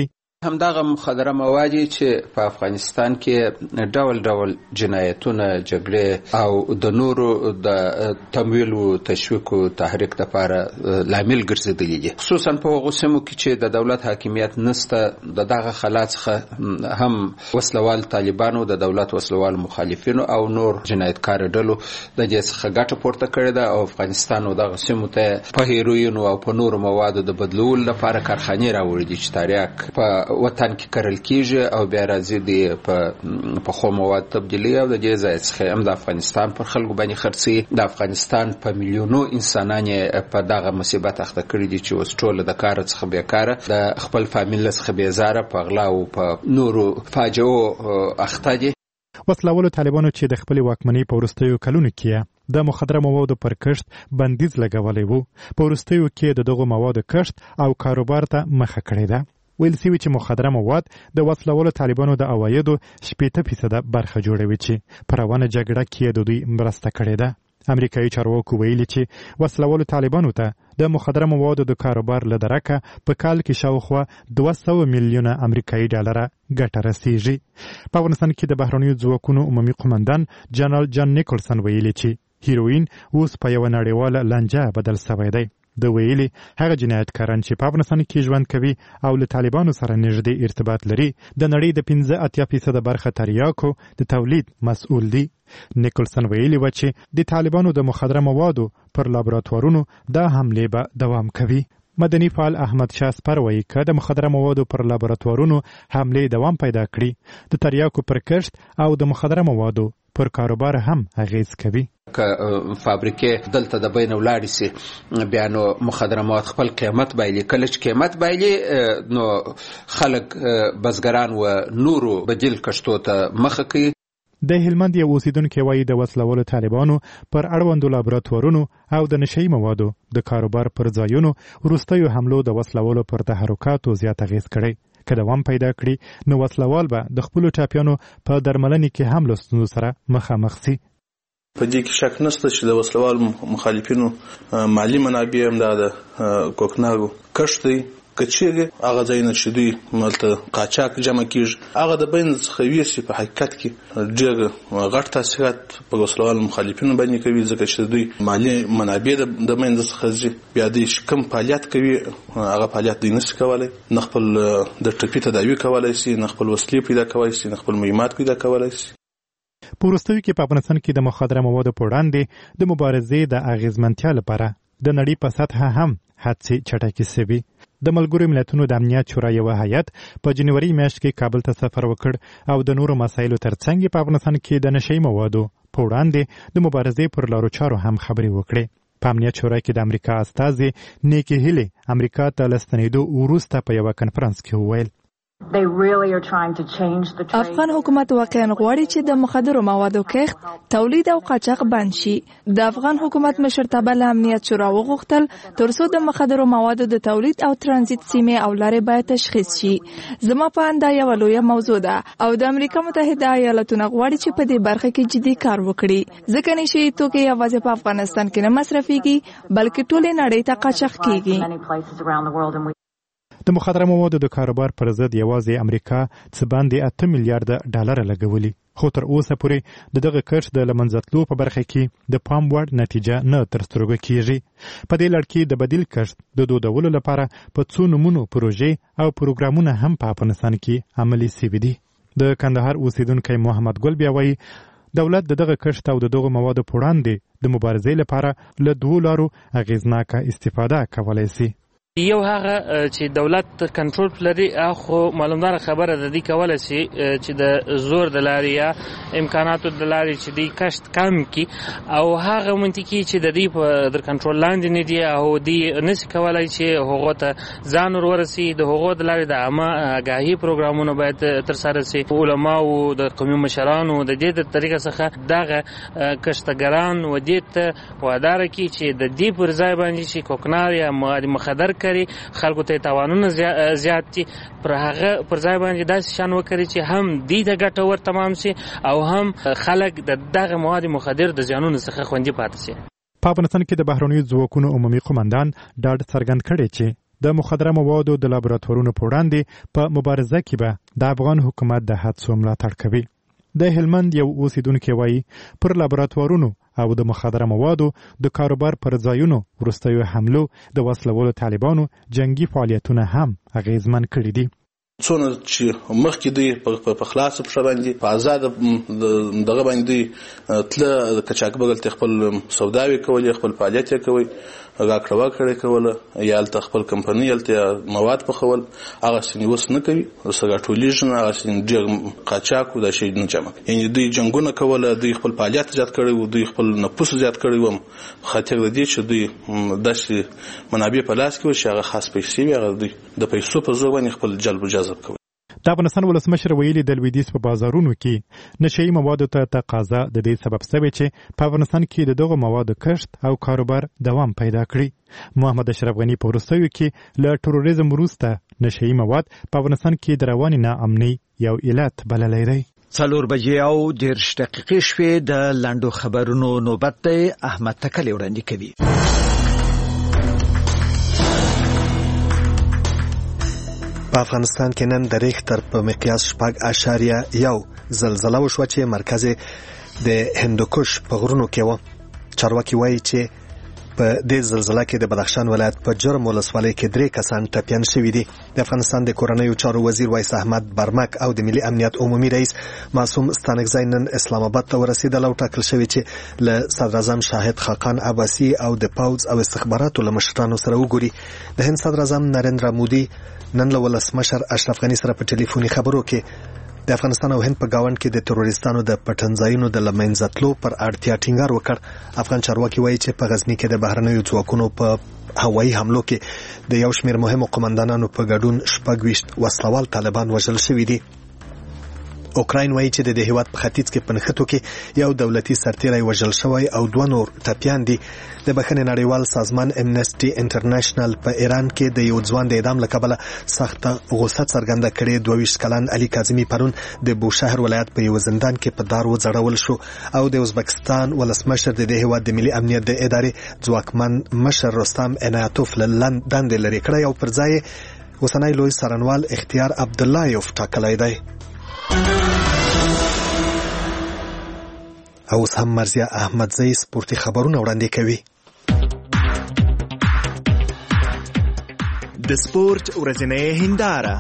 همدغه مخدره مواد چې په افغانستان کې ډول ډول جنایتونه جګړې او د نورو د تمویل او تشویق او تحریک لپاره لامل ګرځېدلي دي خصوصا په هغو سیمو کې چې د دولت حاکمیت نشته د دغه خلا څخه هم وسلوال طالبانو د دولت وسلوال مخالفینو او نور جنایتکار ډلو د دې څخه ګټه پورته کړې ده او افغانستان او دغه سیمو ته په هیروین او په نورو موادو د بدلول لپاره کارخانې راوړي دي چې تاریخ په وطن کې کرل کیږي او بیا راځي د په په خو مواد تبدیلی او د دې ځای څخه هم د افغانستان پر خلکو باندې خرڅي د افغانستان په میلیونو انسانان په دغه مصیبت اخته کړي دي چې اوس ټول د کار څخه بیکاره د خپل فامیل څخه بیزاره په غلا او په نورو فاجعو اخته دي. وسلوالو طالبانو چې د خپل واکمنۍ په وروستیو کلونو کې د مخدره موادو پر کښت بندیز لګولی وو په وروستیو کې د دغو موادو کښت او کاروبار ته مخه کړې ده. ویل سوي چې مخدره مواد د وسلوالو طالبانو د عوایدو شپېته فیصده برخه جوړوي چې په روانه جګړه کې د دوی مرسته کړې ده. امریکایي چارواکو ویلي چې وسلوالو طالبانو ته د مخدره موادو د کاروبار له درکه په کال کې شاوخوا دوه سوه میلیونه امریکایي ډالره ګټه رسیږي. په افغانستان کې د بهرنیو ځواکونو عمومي قومندان جنرال جان نیکلسن ویلي چې هیروین اوس په یوه نړیواله لانجه بدل سوی دی. د ویلي هغه جنایتکاران چې په افغانستان کې ژوند کوي او له طالبانو سره نږدې ارتباط لري د نړۍ د پنځه اتیا فیصده برخه تریاکو د تولید مسؤل دي. نیکلسن ویلي و چې د طالبانو د مخدره موادو پر لابراتوارونو دا حملې به دوام کوي. مدني فعال احمد شاه سپر وایي که د مخدره موادو پر لابراتوارونو حملې دوام پیدا کړي د تریاکو پر کښت او د مخدره موادو پر کاروبار هم اغیز کوي. که فابریکې دلته د بین ولاړې سي بیا نو مخدره مواد خپل قیمت بایلي کله چې قیمت بایلي نو خلک بزګران و نورو بدیل کښتو ته مخه کوي. د هلمند یو اوسیدونکی وایي د وسلوالو طالبانو پر اړوندو لابراتوارونو او د نشهیي موادو د کاروبار پر ځایونو وروستیو حملو د وسلوالو پر تحرکاتو زیات اغیز کړی. که دوام پیدا کړي نو وسلوال به د خپلو ټاپیانو په درملنې کې هم له ستونزو سره مخامخ سي. په دې کې شک نشته چې د وسلوال مخالفینو مالی منابع هم د کوکنارو کښت دی که چیرې هغه ځایونه چې دوی ملته قاچاق جمع کېږي هغه د بین څخه ویسي په حقیقت کې ډېر غټ تاثیرات په وسلوال مخالفینو باندې کوي ځکه چې دوی مالی منابع د منځ څخه ځي بیا دوی کوم فعالیت کوي هغه فعالیت دوی نشي کولی نه خپل د ټپي تداوي کولی شي نه خپل وسلې پیدا کولی شي نه خپل مهمات پیدا کولی شي. په وروستیو کې په افغانستان کې د مخدره موادو په وړاندې د مبارزې د اغیزمنتیا لپاره د نړۍ په سطحه هم هڅې چټکې سوي. د ملګرو ملتونو د امنیت شورا یو هیئت په جنوري میاشت کې کابل ته سفر وکړ او د نورو مسایلو ترڅنګ په افغانستان کې د نشهیي موادو په وړاندې د مبارزې پر لارو چارو هم خبرې وکړې. په امنیت شورا کې د امریکا استازي نیکی هیلی امریکا ته له ستنېدو وروسته په یوه کنفرانس کې وویل افغان حکومت واقعا غواړي چې د مخدرو موادو کښت، تولید او قاچاق بند شي. د افغان حکومت مشرتابه له امنیت شورا وغوښتل ترڅو د مخدرو موادو د تولید او ترانزیت سیمې او لارې باید تشخیص شي. زما په اند دا یوه لویه موضوع ده او د امریکا متحده ایالتونو غواړي چې په دې برخه کې جدي کار وکړي ځکه نشي توکي یوازې په افغانستان کې نه مصرفيږي بلکې ټولې نړۍ ته قاچاق کیږي. د مخدره موادو د کاروبار پر ضد یوازې امریکا څه باندې اته میلیارډ ډالر لګولي خو تر اوسه پورې د دغه کښت د له منځه تلو په برخه کې د پام وړ نتیجه نه تر سترګو کیږي. په دې لړ کې د بدیل کښت د دودولو لپاره په څو نمونو پروژې او پروګرامونه هم په افغانستان کې عملي سوي دي. د کندهار اوسیدونکی محمد ګل بیا وایي دولت د دغه کښت او د دغو موادو په وړاندې د مبارزې لپاره له دوو لارو اغیزناکه استفاده کولی سي. یو هغه چې دولت کنټرول لري خو معلومدار خبره د دې کولای شي چې د زور د لارې یا امکاناتو د لارې چې د کښت کم کی او هغه منطقي چې د دې په در کنټرول لاندې نه دی او دې نشي کولای چې هغه ته ځان ورسي د هغه د لارې د عامه آگاهي پروګرامونه باید تر سره شي. علما او د قومي مشرانو د دې د طریقې څخه دغه کښتګران و دې ته وادار کی چې د دې پر ځای باندې چې کوکنار یا مواد مخدر خلکو ته تاوانونه زیات دي پر هغه پر ځای باندې داسې شان وکړي چې هم دې د ګټه ور تمام شي او هم خلک د دغه مواد مخدر د زیانونو څخه خوندي پاتې شي. په افغانستان کې د بهرنیو ځواکونو عمومي قومندان ډاډ څرګند کړی چې د مخدره موادو د لابراتوارونو په وړاندې په مبارزه کې به د افغان حکومت د هڅو ملاتړ کوي. د هلمند یو اوسیدونکی وایي پر لابراتوارونو او د مخدره موادو د کاروبار پر ځایونو وروستیو حملو د وسلوالو طالبانو جنگي فعالیتونه هم اغیزمن کړي دي. څونه چې مخکې دوی په خلاص پښه باندې په آزاد دغه باندې دوی تله کچاک بغل ته خپل سوداوي کولې خپل فعالیت کوي راکړه ورکړه کوله یا ته خپل کمپنۍ ته مواد پخول هغه سني وس نه کوي وسګه ټولیژن هغه سن ډیر قاچاکو د شي نه جمع یعنی دوی جنگونه کوله دوی خپل فعالیت زیات کړي دوی خپل نفوس زیات کړي و خاطر دې چې دوی داسې منابع په لاس کې و چې هغه خاص پیسې هغه دوی د پیسو په زور باندې خپل جلب جذب د افغانستان ولسمشر ویلي د لویدیځ په بازارونو کې نشئی موادو ته تقاضا د دې سبب شوی چې په افغانستان کې د دغه موادو کښت او کاروبار دوام پیدا کړي. محمد اشرف غنی په وروستیو کې له تروریزم وروسته نشئی مواد په افغانستان کې د روانې ناامنۍ یو علت بللی دی. څلور بجې او دېرش دقیقې شوې. د لنډو خبرونو نوبت دی. احمد تکلی وړاندې کوي. په افغانستان کې نن د ریختر په مقیاس شپږ اعشاریه یو زلزله وشوه چې مرکز د هندوکش په غرونو کې و. چارواکي وایي چې په دې زلزله کې د بدخشان ولایت په جرم ولسوالۍ کې درې کسان ټپیان شوي دي. د افغانستان د کورنیو چارو وزیر وایس احمد برمک او د ملي امنیت عمومي رئیس معصوم ستانکزی نن اسلام آباد ته ورسېدل او ټاکل شوي چې له صدر اعظم شاهد خاقان عباسي او د پوځ او استخباراتو له مشرانو سره وګوري. د هند صدر اعظم نریندرا مودي نن له ولسمشر اشرف غنی سره په ټلیفوني خبرو کې د افغانستان او هند په گاوند کې د تروریستانو د پټنځایونو د لمنځتلو پر اړتیا ټینګار وکړ. افغان چارواکي وایي چې په غزنی کې د بهرنیو ځواکونو په هوایي حملو کې د یو شمېر مهمو قومندانانو په ګډون شپږ ویشت وسلوال طالبان وژل شوي دي. اوکراین وایي چې د دې هیواد په ختیځ کې په نښتو کې یو دولتي سرتیری وژل شوی او دوه نور ټپیان دي. د بخښنې نړیوال سازمان امنسټي انټرنیشنل په ایران کې د یو ځوان د اعدام له کبله سخته غوسه څرګنده کړې. دوه ویشت کلن علي کاظمي پرون د بوشهر ولایت په یو زندان کې په دار وځړول شو او د ازبکستان ولسمشر د دې هیواد د ملي امنیت د ادارې ځواکمن مشر رستم عنایتوف له دندې لرې کړی او پر ځای اوسنی لوی څارنوال اختیار عبداللهیوف ټاکلی دی. اوس هم مرزیه احمدزی سپورتي خبرونه وړاندې کوي. د سپورت ورځنۍ هنداره.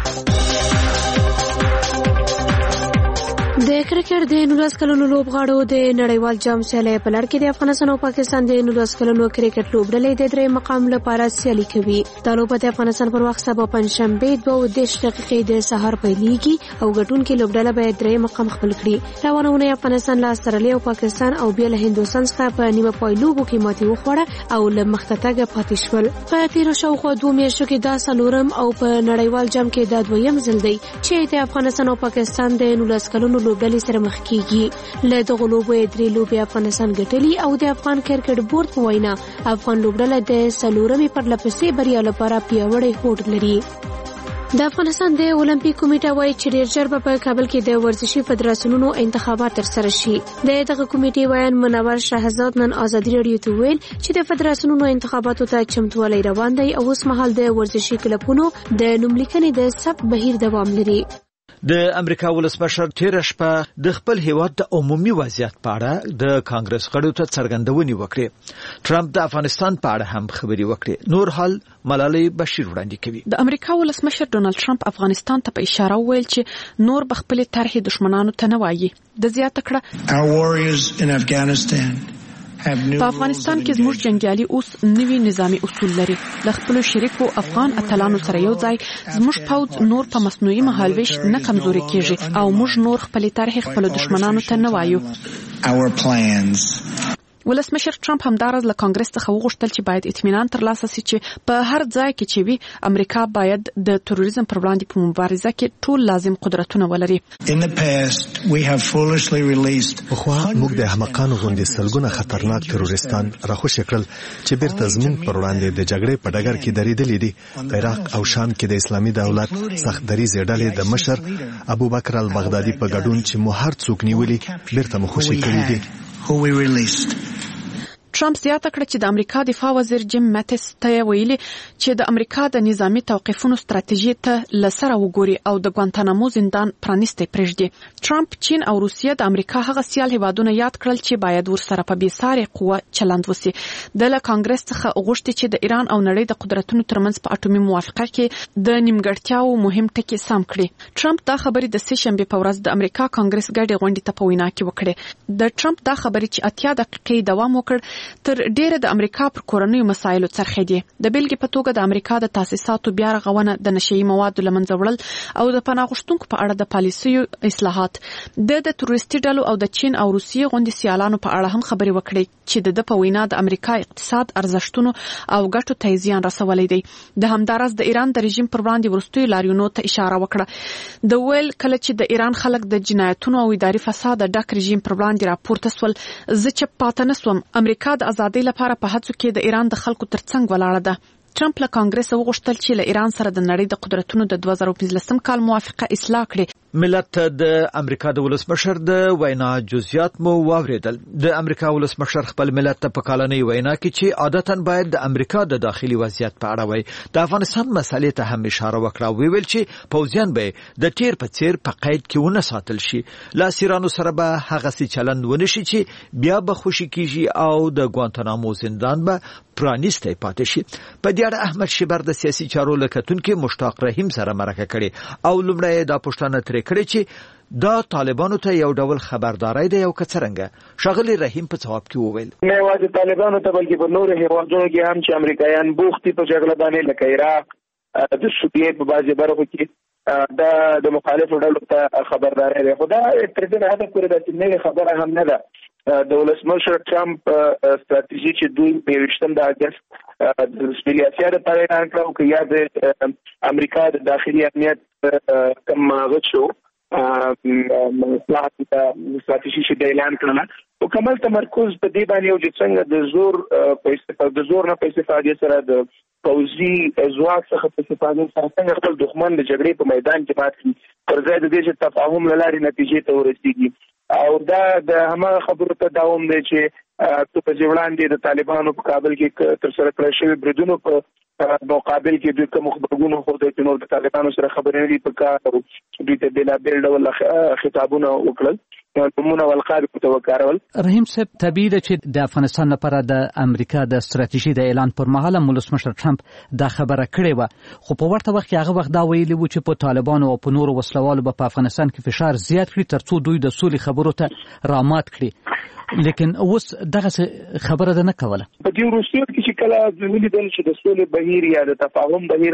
د کرکټ د نولس کلونو لوبغاړو د نړیوال جام سیالۍ په لړ کې د افغانستان او پاکستان د نولس کلونو کرکټ لوبډلې د درې مقام لپاره سیالي کوي. دا لوبه د افغانستان پر وخت سبا پنځشنبه دوه دېرش دقیقې د سهار پیلېږي او ګټونکي لوبډله باید درې مقام خپل کړي. روانه اونۍ افغانستان له استرالیا او پاکستان او بیا له هندوستان څخه په نیمه پای لوبو کې ماتې وخوړه او له مخته تګ پاتې شول. په تېرو شاوخوا دوه میاشتو کې دا څلورم او په نړیوال جام کې دا دویم ځل دی چې د افغانستان او پاکستان د نولس کلونو لوبډلې سره مخ کیږي. له دغه لوبو درې لوبې افغانستان ګټلي او د افغان کرکټ بورډ په وینا افغان لوبډله د څلورمې پرلپسې بریا لپاره پیاوړی هوډ لري. د افغانستان د اولمپیک کمیټه وایي چې ډېر ژر به په کابل کې د ورزشي فدراسیونونو انتخابات ترسره شي. د دغه کمیټې ویان منور شهزاد نن ازادي راډیو ته ویل چې د فدراسیونونو انتخاباتو ته چمتووالی روان دی او اوس مهال د ورزشي کلبونو د نوملیکنې د ثبت بهیر دوام لري. د امریکا ولسمشر تیر شپه د خپل هیواد د عمومي وضعیت په اړه د کانګرس غړو ته څرګندونې وکړې. ټرمپ د افغانستان په اړه هم خبرې وکړې. نور حال ملالۍ بشیر وړاندې کوي. د امریکا ولسمشر ډونالد ټرمپ افغانستان ته په اشاره وویل چې نور به خپلې طرحې دښمنانو ته نه وایي. د زیاته کړه په افغانستان کې زموږ جنگیالي اوس نوي نظامی اصول لري. د خپل شریکو افغان اتلانو سره یو ځای زموږ پوځ نور په مصنوعي مهالويش نه کمزوري کیږي او موږ نور خپل طرحې خپل دښمنانو ته نه وایو. ولسمشر ټرمپ همدارز له کانګرس څخه وغوښتل چې باید اطمینان ترلاسه شي چې په هر ځای کې چې وي امریکا باید د تروریزم پر وړاندې په مبارزه کې ټول لازم قدرتونه ولري. پخوا موږ د احمقانو غوندې سلګونه خطرناک تروریستان راخوشي کړل چې بیرته زموږ پر وړاندې د جګړې په ډګر کې درېدلي دي. په عراق او شام کې د اسلامي دولت سخت دریځ ډلې د مشر ابوبکر البغدادي په ګډون چې مو هر څوک نیولي بیرته مو خوشي کړی دي. ټرمپ زیاته کړه چې د امریکا دفاع وزیر جیم ماتیس ته ویلي چې د امریکا د نظامی توقيفونو ستراتیژي ته لسره وګوري او د ګوانتانامو زندان پرانیسته پرېږدي. ټرمپ، چین او روسیه د امریکا هغه سیال هیوادونه یاد کړل چې باید ورسره په بیسارې قوه چلند وسی. د له کانګرس څخه غوښتي چې د ایران او نړۍ د قدرتونو ترمنځ په اټومي موافقه کې د نیمګړتیاو مهم ټکي سم کړي. ټرمپ دا خبرې د سه شنبه په ورځ د امریکا کانګرس ګډې غونډې ته په وینا کې وکړې. د ټرمپ دا خبرې چې اتیا دقیقې دوام وکړ تر ډیره د امریکا پر کورنیو مسایلو څرخېدي. د بیلګې په توګه د امریکا د تاسیساتو بیا رغونه، د نشئی موادو لمنځه وړل او د پناه غوښتونکو په اړه د پالیسیو اصلاحات. د د تروریستي ډلو او د چین او روسیې غونډې سیالانو په اړه هم خبرې وکړې چې د په وینا د امریکا اقتصاد، ارزښتونو او ګټو ته زیان رسولې دي. د همدارس د ایران د رژیم پر وړاندې ورستوي لاریونونو ته اشاره وکړه. د ویل کله چې د ایران خلک د جنایتونو او اداري فساد ډک رژیم پر وړاندې راپورته سول، زه چې پاتې نسوم. امریکا د ازادۍ لپاره په هڅو کې د ایران د خلکو ترڅنګ ولاړه ده. ټرمپ له کانګرس وغوښتل چې له ایران سره د نړۍ د قدرتونو د دوه زره پنځلسم کال موافقه اصلاح کړي. ملت د امریکا د ولسمشر د وینا جزئیات مو واوریدل. د امریکا ولسمشر خپل ملت ته په کالنۍ وینا کې چې عادتاً باید د امریکا د داخلي وضعیت په اړه وي، د افغانستان مسلې ته هم اشاره وکړه. ویل چې پوځیان به د تیر په څیر په قید کې ونه ساتل شي. لا سیرانو سره به هغه سي چلند ونشي چې بیا به خوشي کیږي او د ګوانتانامو زندان به پرانیسته پاتې شي. په دې اړه احمد شیبر د سیاسي چارو لکتونکو مشتاق رحیم سره مرکه کړي او لومړی دا پوښتنه ترې کړې چې دا طالبانو ته یو ډول خبرداري دی او کڅرنګ. شغلی رحیم په جواب کې وویل نه واځي طالبانو ته بلکې په نور هیوادونو کې هم چې امریکایان بوختي په جګړه باندې لکه عراق د سوریې په بازي برخو کې دا د مخالفو ډلو ته خبرداري دی. خو دا تر دې حد پورې د نوې خبره هم نه ده. د ولسمشر ټرمپ ستراتیژي چې دوی په وشتم د اگست د سپیلیاسیا د پاره اعلان کړو چې یا د امریکا د داخلي امنیت کم غوښو مصلحت د ستراتیژي چې اعلان کړل او کمل تمرکز په دې باندې او چې څنګه د زور په استفاده د زور نه په استفاده سره د پوځي ځواک څخه په استفاده سره څنګه خپل دښمن د جګړې په میدان کې پاتې پر ځای د دې چې تفاهم لاري نتیجې ته ورسیږي. او دا د همغه خبرو ته دوام دی چې په ځوړاندې د طالبانو په کابل کې تر سره کړی شوی بریدونو په مقابل کې دوی کوم خبرونه خو د نور د طالبانو سره خبرې لري په کار دوی ته بلا بیل ډول خطابونه وکړل کومونه ولقار په وکارول. رحیم صاحب طبیعي ده چې د افغانستان لپاره د امریکا د ستراتیژي د اعلان پر مهال ولسمشر ټرمپ دا خبره کړې و، خو په ورته وخت کې هغه وخت دا ویلي و چې په طالبانو او په نورو وسلوالو په افغانستان کې فشار زیات کړي ترڅو دوی د سولې خبرو ته رامات کړي. لیکن اوس دغه خبره ده نه کوله. په دې روسیې کې چې کله ولیدل چې د سولې بهیر یا د تفاهم بهیر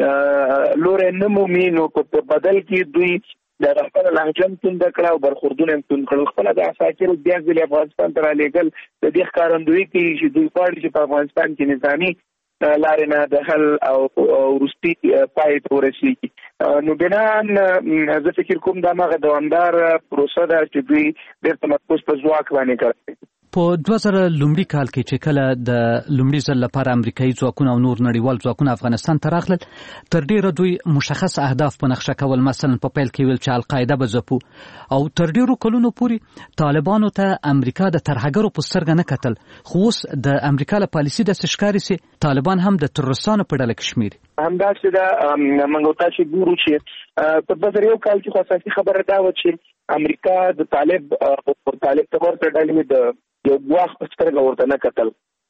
لورې نه مومي نو په بدل کې دوی د خپل لهجه تند کړه او برخوردونه تند کړل. خپل د اساکر بیا د افغانستان تر لېګل د دې ښکارندوی کې چې دوی پاره چې په افغانستان کې نظامی لارې نه د حل او روسي پای ته ورسیږي. نو بنان زه فکر کوم دا مغه دوامدار پروسه ده چې دوی د تمرکز په ځواک باندې کوي. په دوه زره لومړي کال کې چې کله د لومړي ځل لپاره امریکایي ځواکونه او نور نړیوال ځواکونه افغانستان ته راغلل، تر ډیره دوی مشخص اهداف په نقشه کول. مثلا په پیل کې ویل چې القاعده به ځپو او تر ډیرو کلونو پورې طالبانو ته امریکا د ترهګرو په سترګه نه کتل. خو اوس د امریکا له پالیسي د سشکاري سي طالبان هم د ترورستانو په ډله کې شمیر. همداسې دا موږ تاسو ګورو چې په دوه زره یو کال کې خاصه خبره دا و چې امریکا د طالب او طالب تبر ته ډلې د یو واخ په سترګه ورته نه کتل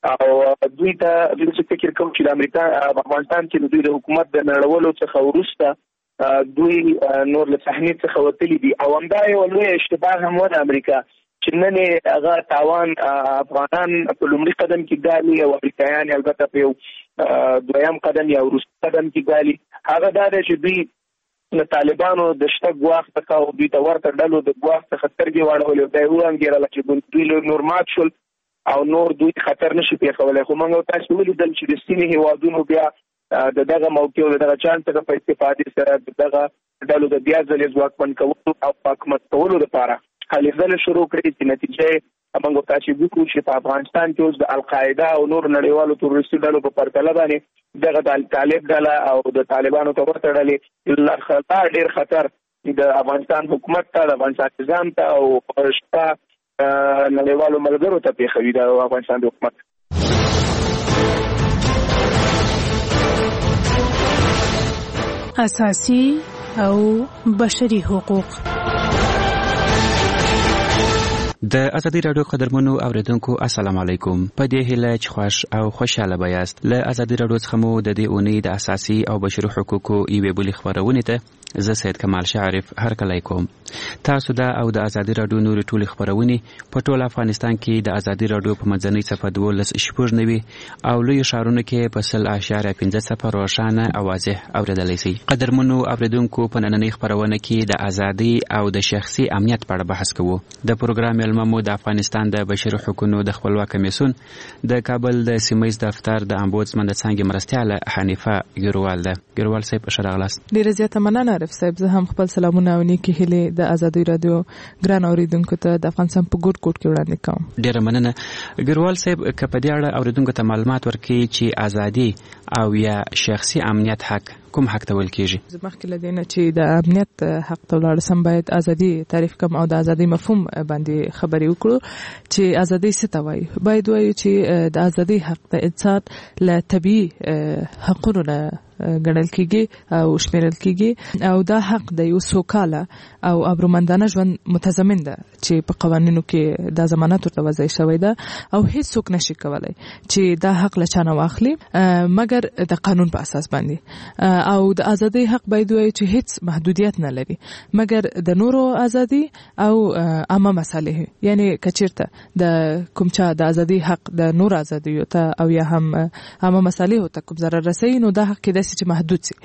او دوی ته د فکر کوم چې د امریکا په افغانستان کې دوی د حکومت د نړولو څخه وروسته دوی نور له صحنې څخه وتلي دي او همدا یو لوی اشتباه هم و د امریکا چې نن هغه تاوان افغانان په لومړي قدم کې ګالي او امریکایان البته په یو دویم قدم یا وروسته قدم کې ګالي. هغه دا دی چې دوی د طالبانو د شته ګواښ څخه او دوی ته ورته ډلو د ګواښ څخه سترګې واړولې دا یو انګیرل چې دوی نور مات شول او نور دوی خطر نشي پیښولای. خو موږ تاسو ولیدل چې د سیمې هیوادونو بیا د دغه موقع او دغه چانس څخه په استفادې سره دغه ډلو د بیا ځلې ځواکمن کولو او حکومت کولو لپاره هلې ځل شروع کړې چې نتیجه موږ تاسو وګورو چې په افغانستان کې اوس د القاعده او نور نړیوالو تروریستي ډلو په پرتله باندې دغه د طالب ډله او د طالبانو ته ورته ډلې لا خطر ډیر خطر د افغانستان حکومت ته د افغانستان نظام ته او شپه نړیوالو ملګرو ته پیښوي د افغانستان د حکومت. اساسي او بشري حقوق. د ازادي رادیو قدرمنو اوریدونکو السلام علیکم. په دې هیله چې خوش او خوشاله بیاست. له ازادي رادیو څخه مو د دې اونۍ د اساسي او بشري حقوقو یوې بلې خبرونه ته زه سید کمال شعرف هرکلی کوم. تاسو دا او د ازادي رادیو نورې ټولې خبرونه په ټول افغانستان کې د ازادي رادیو په منځنۍ صفحه دولس شپږ نوي او لوی ښارونو کې په سل اشاریه پنځه صفر روښانه او واضح اوریدلی شئ. قدرمنو اوریدونکو په نننۍ خبرونه کې د ازادي او د شخصي امنیت په اړه بحث کوو. د پروګرام مو د افغانستان د بشري حقوقو د خپلواک کمیسیون د کابل د سیمایي دفتر د امبودسمن د څنګه مرستياله حنیفه ګروال ده. ګروال صاحب شراغلاس. ډیره زیاته مننه عارف صاحب. زه هم خپل سلامونه او نیکی هیله د ازادي رادیو ګران اوریدونکو ته د افغانستان په ګډ ګډ کې وړاندې کوم. ډیره مننه ګروال صاحب. کپه دې اړه اوریدونکو ته معلومات ورکړي چې ازادي او یا شخصي امنیت حق کوم حق ته ویل کیږي؟ زمخکې لدینه چې د امنیت حق ته ولاړ سم باید ازادي تعریف کوم او د ازادي مفهوم باندې خبرې وکړو چې ازادي څه ته وایي. باید وایو چې د ازادي حق د انسان له طبيعي حقونو نه ګڼل کیږي او شمیرل کیږي او دا حق د یو سوکاله او ابرومندانه ژوند متضمن ده چې په قوانینو کې د ضمانت ورته وضع شوی ده او هیڅ څوک نشي کولای چې دا حق له چانه واخلي مګر د قانون په اساس باندې. او د ازادي حق باید وایي چې هیڅ محدودیت نه لري مګر د نورو ازادي او عامه مصالح، یعنی کچیرته د کوم چا د ازادي حق د نور ازادي ته او یا هم عامه مصالح ته کوم ضرر رسي نو دا حق کېدای چې محدود سي.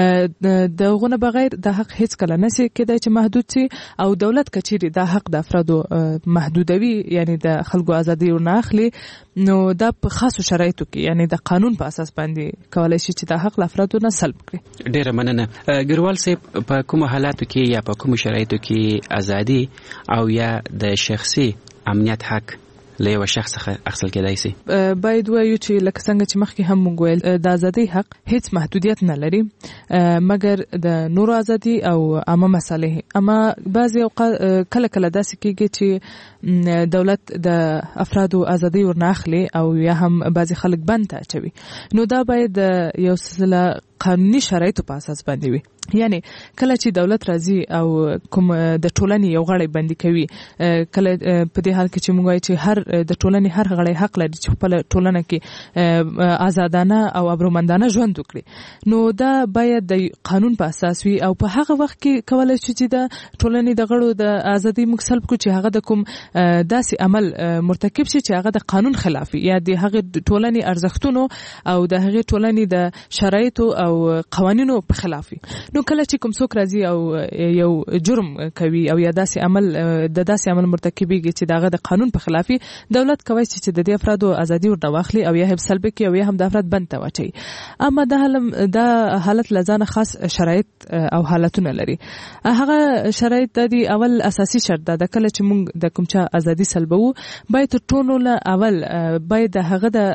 د غونه بغیر د حق هیڅ کله نشي کېدای چې محدود سي او دولت کچيري د حق د افرادو محدودوي یعنی د خلکو ازادي ورنه اخلي نو دا په خاصو شرایطو کې یعنی د قانون په اساس باندې کولای شي چې د حق افرادو نه سلب کړي. ډیره مننه ګروال صاحب. په کوم حالاتو کې یا په کوم شرایطو کې ازادي او یا د شخصي امنیت حق له یو شخص څخه اخیستل کېدای شي؟ باید وایو چې لکه څنګه چې مخکې هم موږ ویل د ازادي حق هیڅ محدودیت نه لري مګر د نورو ازادي او عامه مصالح. اما بعضی اوقات کله کله داسې کېږي چې دولت د افرادو ازادي ورنه اخلي او یا هم بعضی خلک بند ته اچوي نو دا باید یو سلسله قانوني شرایطو په اساس باندې وي. یعنی کله چې دولت راځي او کوم د ټولنې یو غړی بندي کوي، کله په دې حال کې چې موږ وایو چې هر د ټولنې هر غړی حق لري چې خپل ټولنه کې آزادانه او ابرومندانه ژوند وکړي نو دا باید د قانون په اساس وي او په هغه وخت کې کولای شي چې د ټولنې د غړو د ازادي موږ سلب کړو چې هغه د کوم داسې عمل مرتکب شي چې هغه د قانون خلاف یا د هغه ټولنې ارزښتونو او د هغه ټولنې د شرایطو او قوانینو په خلاف وي. نو کله چې کوم څوک راځي او یو جرم کوي او یا داسې عمل د داسې عمل مرتکبيږي چې دغه د قانون په خلاف دولت کوي چې د دې افرادو ازادي ورته واخلي او یا هم سلب کوي او یا هم د افراد بند ته واچي. اما د دا حالت لزانه خاص شرایط او حالتونه لري. هغه شرایط د اول اساسي شرط ده د کله چې موږ د کوم چا ازادي سلبو باید ټولو له اول باید هغه د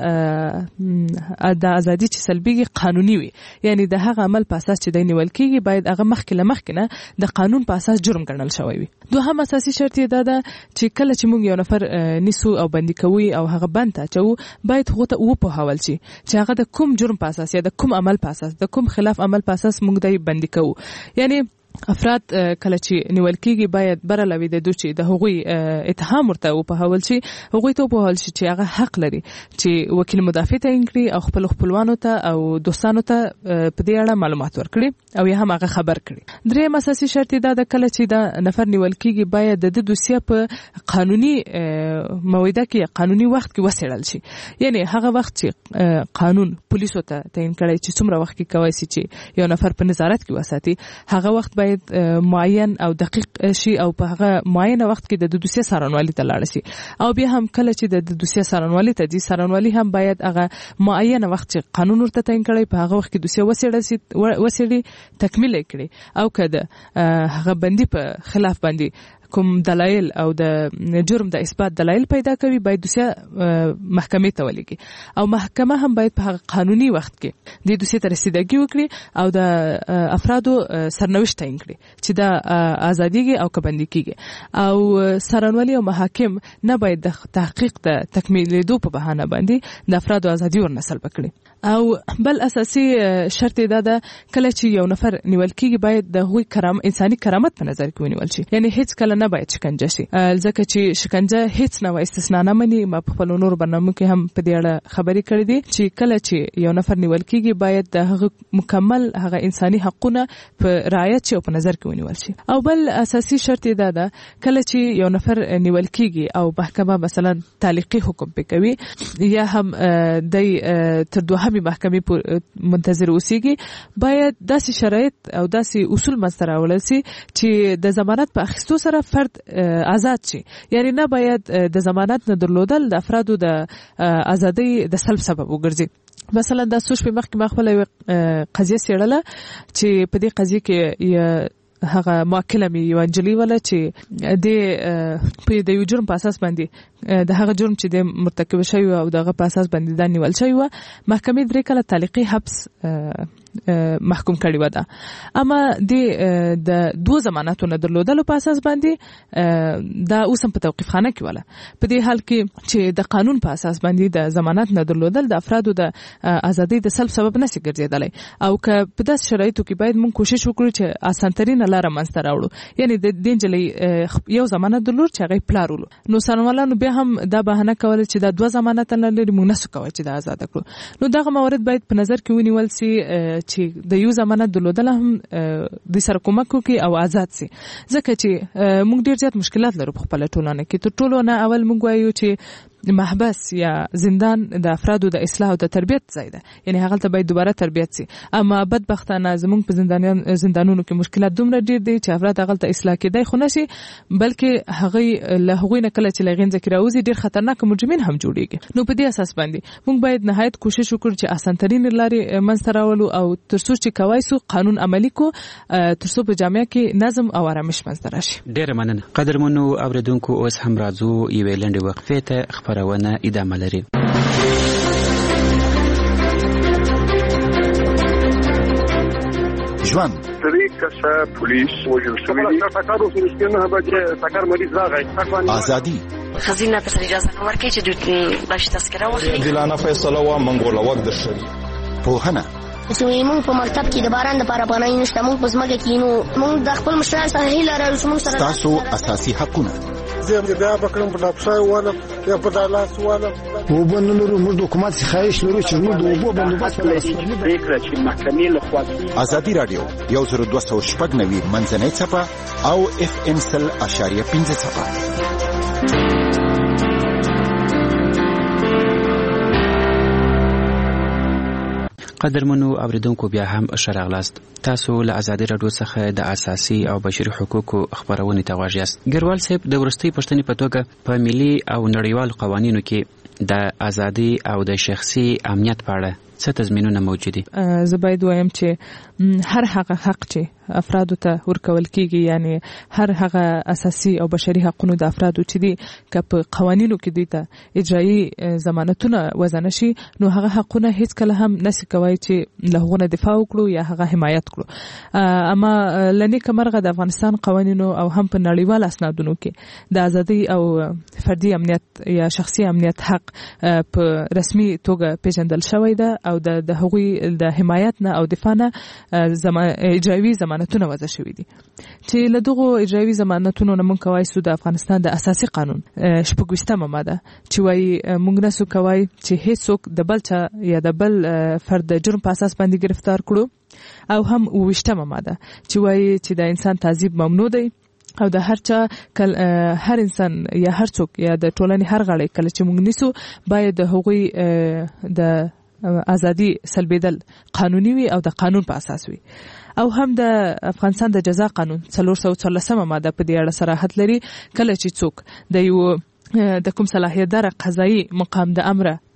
د ازادي چې سلبيږي قانوني وي، یعنی د هغه عمل په اساس چې د نیول کېږي باید هغه مخکې له مخکې نه د قانون په اساس جرم ګڼل شوی وي. دوهم اساسي شرط یې دا ده چې کله چې موږ یو نفر نیسو او بندي کوو او هغه بند ته اچوو باید هغه ته وپوهول شي چې هغه د کوم جرم په اساس یا د کوم عمل په اساس د کوم خلاف عمل په اساس موږ دی بندي کوو. یعنی افراد کله چې نیول کېږي باید برلوي د دوی چې د هغوی اتهام ورته وپوهول شي، هغوی ته وپوهول شي چې هغه حق لري چې وکیل مدافع تعیین کړي او خپل خپلوانو ته او دوستانو ته په دې اړه معلومات ورکړي او یا هم هغه خبر کړي. دریم اساسي شرط دا د کله چې د نفر نیول کېږي باید د دوسیه په قانوني موعده کې قانوني وخت کې وسیړل شي. یعنی هغه وخت چې قانون پولیسو ته تعیین کړي چې څومره وخت کې کوي چې یو نفر په نظارت کې وساتي، هغه وخت باید معین او دقیق شي او په هغه معینه وخت کې د دوسیه څارنوالي ته لاړ شي. او بیا هم کله چې د دوسیه څارنوالي ته ځي، څارنوالي هم باید هغه معینه وخت چې قانون ورته تعیین کړي په هغه وخت کې دوسیه وسیړل شي وسیړي تکمیل کړي او کده هغه بندي په خلاف باندې کوم دلایل او د جرم د اثبات دلایل پیدا کوي باید دوسیه محکمې ته ولېږي او محکمه هم باید په قانوني وخت کې د دوسیه ته رسیدګي وکړي او د افرادو سرنوشت تعیین کړي چې دا ازاديږي او کبندي کیږي او سرانولي او محاکم نه باید د تحقیق د تکمیلېدو په بهانه باندې د افرادو ازادي ورنسل بکړي او بل اساسي شرط دا ده کله چې یو نفر نیول کیږي باید د هغوی کرام انساني کرامت په نظر کې ونیول شي یعنی هیڅ کله نه باید شکنجه شي ځکه چې شکنجه هیڅ نه استثنا نه مني ما په خپل نور برنامه کې هم په دې اړه خبرې کړې دي چې کله چې یو نفر نیول کیږي باید د هغه مکمل هغه انساني حقوقونه په رعایت شي او په نظر کې ونیول شي او بل اساسي شرط دا ده کله چې یو نفر نیول کیږي او محکمه مثلا تعلیقي حکم پکوي یا هم د تر دوهمې محکمې منتظر اوسېږي باید داسې شرایط او داسې اصول منځته راوړل شي چې د ضمانت په اخیستو سره فرد آزاد شي یعنی نه باید د ضمانت نه درلودل د افرادو د ازادۍ د سلب سبب وګرځي مثلا د سوچ په مخ کې ما خپل قضیه څېړله چې په دې قضیه کې هغه موکله مې یو انجلی ولا چې د په د یو جرم په اساس باندې د هغه جرم چې د مرتکب شوی او دغه په اساس باندې د نیول شوی و محکمې درې کله تعلیقي حبس محکوم کړی و ده اما د د دوه ضمانتونو درلودلو په اساس باندې دا اوس هم په توقيف خانه کې ولا په دې حال کې چې د قانون په اساس باندې د ضمانت نه درلودل د افرادو د ازادۍ د سلب سبب نشي ګرځیدلی او که په داس شرایطو کې باید موږ کوشش وکړو چې اسانترین لاره منځته راوړو یعنی د دې جلې یو ضمانت درلود چې هغه پلارولو نو سنوالانو به هم دا بهانه کوله چې دا دوه ضمانت نه لري موږ نسو کوي چې دا آزاد کړو نو دغه موارد باید په نظر کې ونیول شي چې د یو ضمانت درلودل هم د سره کومک کوي او آزاد شي ځکه چې موږ ډیر زیات مشکلات لرو په خپل ټولنه کې تر ټولو نه اول موږ وایو چې محبس یا زندان د افرادو د اصلاح او د تربیت ځای ده یعنی هغه ته باید دوباره تربیت شي اما بدبختانه زموږ په زندانیان زندانونو کې مشکلات دومره ډیر دي چې افراد هغه ته اصلاح کېدای خو نشي بلکې هغه له هغوی نه کله چې لغین ذکر اوزي ډیر خطرناک مجرمین هم جوړيږي نو په دې اساس باندې موږ باید نهایت کوشش وکړو چې اسانترین لارې منځته راولو او ترڅو چې کوای سو قانون عملی کو ترڅو په جامعه کې نظم او آرامش منځته راشي ډیر مننه قدرمنو اوریدونکو اوس هم راځو یو لنډه وقفه ته خبرونه ادامه لري ژوند درې کسه پولیس وژل شوي دي ټاکر اوس نه بچي ټاکر مریض راغی ازادي خزینه په اجازه نه ورکړي چې دوی باش تذکره واخلي دلانه فیصله وا منګول وخت د شری پوهنه زموږ په مکتب کې د باران لپاره پناه نشته موږ په ځمکه کې نو موږ د خپل مشران سره هیله لرو چې موږ سره تاسو اساسي حقونه زه بیا پکړم په لابشای واله یا په دالاس واله وبنلرو موږ د حکومت خواهش لرو چې موږ د وبو بندوبست وکړو چې محکمې له خوا ازادي رادیو یو زر دوه سوه شپږ نوي منځنۍ صفه او اف ام سل اشاریه پنځه صفه قدرمنو اوریدونکو بیا هم شراغلاست تاسو له ازادي رادیو څخه د اساسي او بشري حقوقو خبرونه ته غواړئ ګروال صاحب د ورستي پښتني په توګه په ملي او نړیوال قوانینو کې د ازادي او د شخصي امنیت په اړه څه تضمینونه موجود دي زه باید وایم چې هر هغه حق چې افرادو ته ورکول کیږي یعنی هر هغه اساسي او بشري حقوقو د افرادو چې دي که په قوانینو کې دي ته اجرایی ضمانتونه وزن شي نو هغه حقونه هیڅ کله هم نشي کوي چې له هغه دفاع وکړو یا هغه حمایت کړو اما لنی کمرغه د افغانستان قوانینو او هم په نړیوال اسنادونو کې د ازادي او فردي امنیت یا شخصي امنیت حق په رسمي توګه پیژندل شوی ده او د د هغوی د حمایت نه او دفاع نه اجرایی ضمانتونه وضع شوي دي چې له دغو اجرایی ضمانتونو نه موږ کوای سو د افغانستان د اساسي قانون شپږویشتمه ماده چې وایي موږ نسو کوای چې هیڅوک د بل چا یا د بل فرد د جرم په اساس باندې گرفتار کړو او هم اوویشتمه ماده چې وایي چې د انسان تعذیب ممنوع دی او د هر چا کل هر انسان یا هر څوک یا د ټولنې هر غړی کله چې موږ نیسو باید د هغوی د ازادي سلبیدل قانوني وي او د قانون په اساس وي او هم د افغانستان د جزا قانون څلور سوه څوارلسمه ماده په دې اړه صراحت لري کله چې څوک د یو د کوم صلاحیت دار قضایي مقام د امر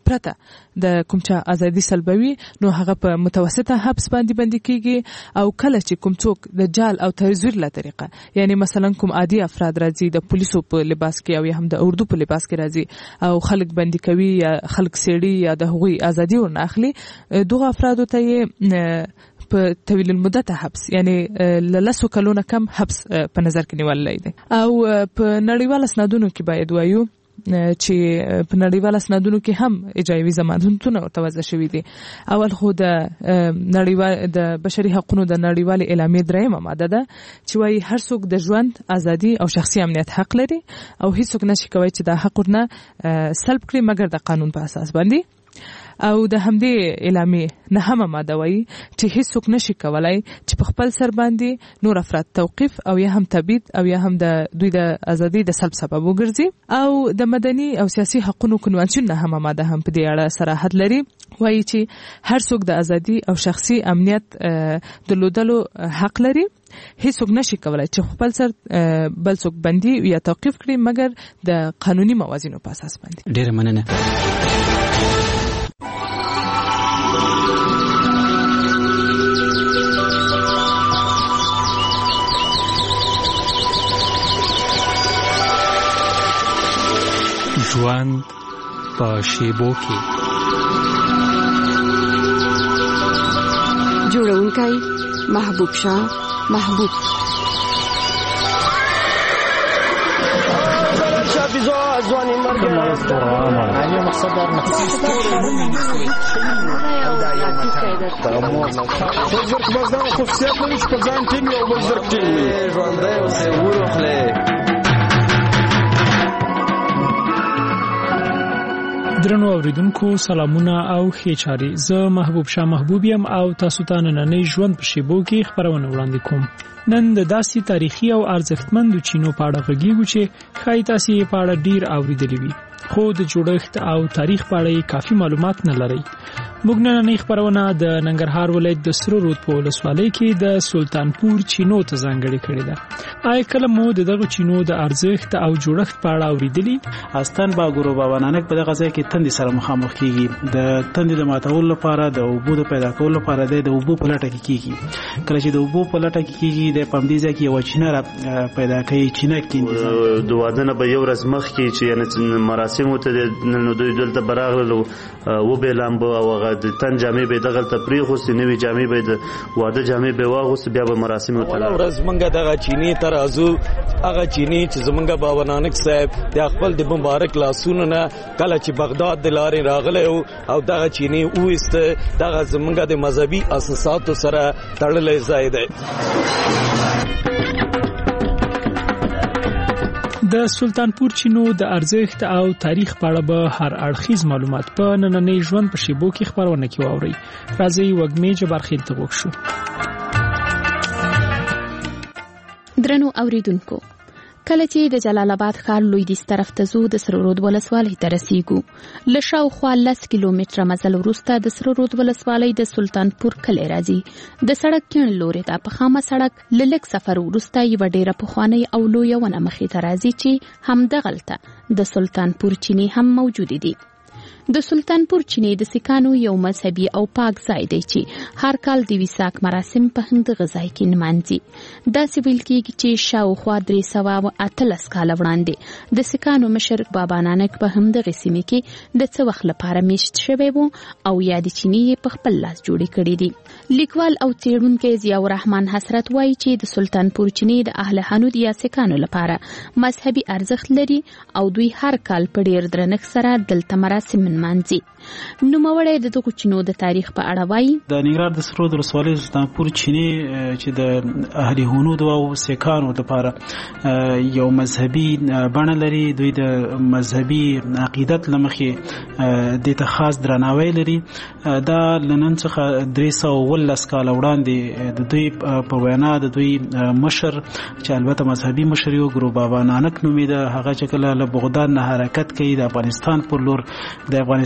پرته د کوم چا ازادي سلبوي نو هغه په متوسطه حبس باندې باندې کیږي او کله چې کوم څوک د جال او تزویر له طریقه یعنی مثلا کوم عادي افراد راځي د پولیسو په لباس کې او یا هم د اردو په لباس کې راځي او خلک باندې کوي یا خلک سړي یا د هغوی ازادي ورناخلي دغه افرادو ته په طویل المدت حبس یعنی لسو کلونه کم حبس په نظر کې نیولای دي او په نړیوال اسنادونو کې باید وایو چې په نړیوال اسنادونو کې هم اجازه ضمانتونه ورته وضع شوې دي. اول خو د نړیوال د بشري حقوقو د نړیوال اعلامیې درېمه ماده ده چې وايي هر څوک د ژوند ازادي او شخصي امنیت حق لري او هیڅوک نشي کوي چې د حقونه سلب کړي مګر د قانون په اساس باندې. او د همدې اعلامیې نه هم ماده وایي چې هیڅوک نشي کولای چې په خپل سر باندې نور افراد توقیف او یا هم تبعید او یا هم د دوی د ازادي د سلب سبب وګرځي. او د مدني او سیاسي حقوقو کنوانسیون نه هم ماده هم په دې اړه صراحت لري وایي چې هر څوک د ازادي او شخصي امنیت درلودلو حق لري. هیڅوک نشي کولای چې خپل سر بل څوک بندي یا توقیف کړي مګر د قانوني موازینو په اساس باندې. ډیره مننه. ژوند په شیبو کې جوړونکی محبوب شاه محبوب ځواني مرګ علی مقصد دار مقصد دا یو مطلب بس دا خصوصیت لري چې په ځان ټینګ او بزرګ ټینګ ژوندۍ اوسې ورخلې. درنو اوریدونکو سلامونه او ښې چارې. زه محبوب شاه محبوب یم او تاسو ته نننۍ ژوند په شیبو کې خبرونه وړاندې کوم. نن د داسې تاریخي او ارزښتمندو چینو په اړه غږیږو چې ښایي تاسو یې په اړه ډیر اوریدلي وي خو د جوړښت او تاریخ په اړه کافي معلومات نه لرئ. موږ نننۍ خبرونه د ننګرهار ولایت د سره رود په ولسوالۍ کې د سلطانپور چینو ته ځانګړې کړې ده. آیا کله مو د دغه چینو د ارزښت او جوړښت په اړه اوریدلي؟ استان باګورو بابا نانک په دغه ځای کې تندې سره مخامخ کیږي. د تندې د ماتولو لپاره د اوبو د پیدا کولو لپاره د اوبو په لټه کې کیږي. کله چې د اوبو په لټه کې کیږي د پمدې ځای کې یو چینه را پیدا کوي. چینه کې د واده نه به یو ورځ مخکې چې یعنی مراسم ته نن دوی دلته براغلو و به لامبو او د تن جامې به دغه تفریح وسې نوې جامې به د واده جامې به واغوس بیا به مراسم ته لاړ. ورځ منګه دغه چینی ترازو هغه چینی چې زمونږ بابا نانک صاحب د خپل د مبارک لاسونو نه کله چې بغداد د لارې راغله او دغه چینی وېسته دغه زمونږ د مذهبي اساساتو سره تړلې ځای دی. د سلطانپور چینو د ارزښت او تاریخ په اړه به هر اړخیز معلومات په نننۍ ژوند په شیبو کې خبرونه کې واورئ. راځئ وږمې جبارخیل ته وګورو. درنو اوریدونکو، کله چې د جلال آباد ښار لویدیځ طرف ته ځو د سره رود ولسوالۍ ته رسیږو. له شاوخوا لس کیلومتره مزل وروسته د سره رود ولسوالۍ د سلطانپور کلی راځي. د سړک کیڼ لوري ته په خامه سړک له لږ سفر وروسته یوه ډېره پخوانۍ او لویه ونه مخې ته راځي چې همدغلته د سلطانپور چینې هم موجودې دي. د سلطانپور چینې د سیکانو یو مذهبي او پاک ځای دی چې هر کال د ویساک مراسم په همدغه ځای کې نمانځي. داسې ویل کېږي چې شاوخوا درې سوه اتلس کاله وړاندې د سیکانو مشر بابا نانک په همدغې سیمې کې د څه وخت لپاره میشت شوی و او یا د چینې یې په خپل لاس جوړې کړې دي. لیکوال او څېړونکی ضیاء الرحمن حسرت وایي چې د سلطانپور چینې د اهل حنود یا سیکانو لپاره مذهبي ارزښت لري او دوی هر کال په ډېر درنښت سره دلته مراسم مانځي. نوموړی د دغو چینو د تاریخ په اړه وایي. د ننګرهار د سره رود ولسوالۍ سلطانپور چینې چې د اهل حنود او سیکانو لپاره یو مذهبي بڼه لري. دوی د مذهبي عقیدت له مخې دې ته خاص درناوی لري. دا له نن څخه درې سوه اوولس کاله وړاندې د دوی په وینا د دوی مشر چې البته مذهبي مشر یو ګرو بابا نانک نومېده، هغه چې کله له بغداد نه حرکت کوي د افغانستان پر لور د افغانستان تر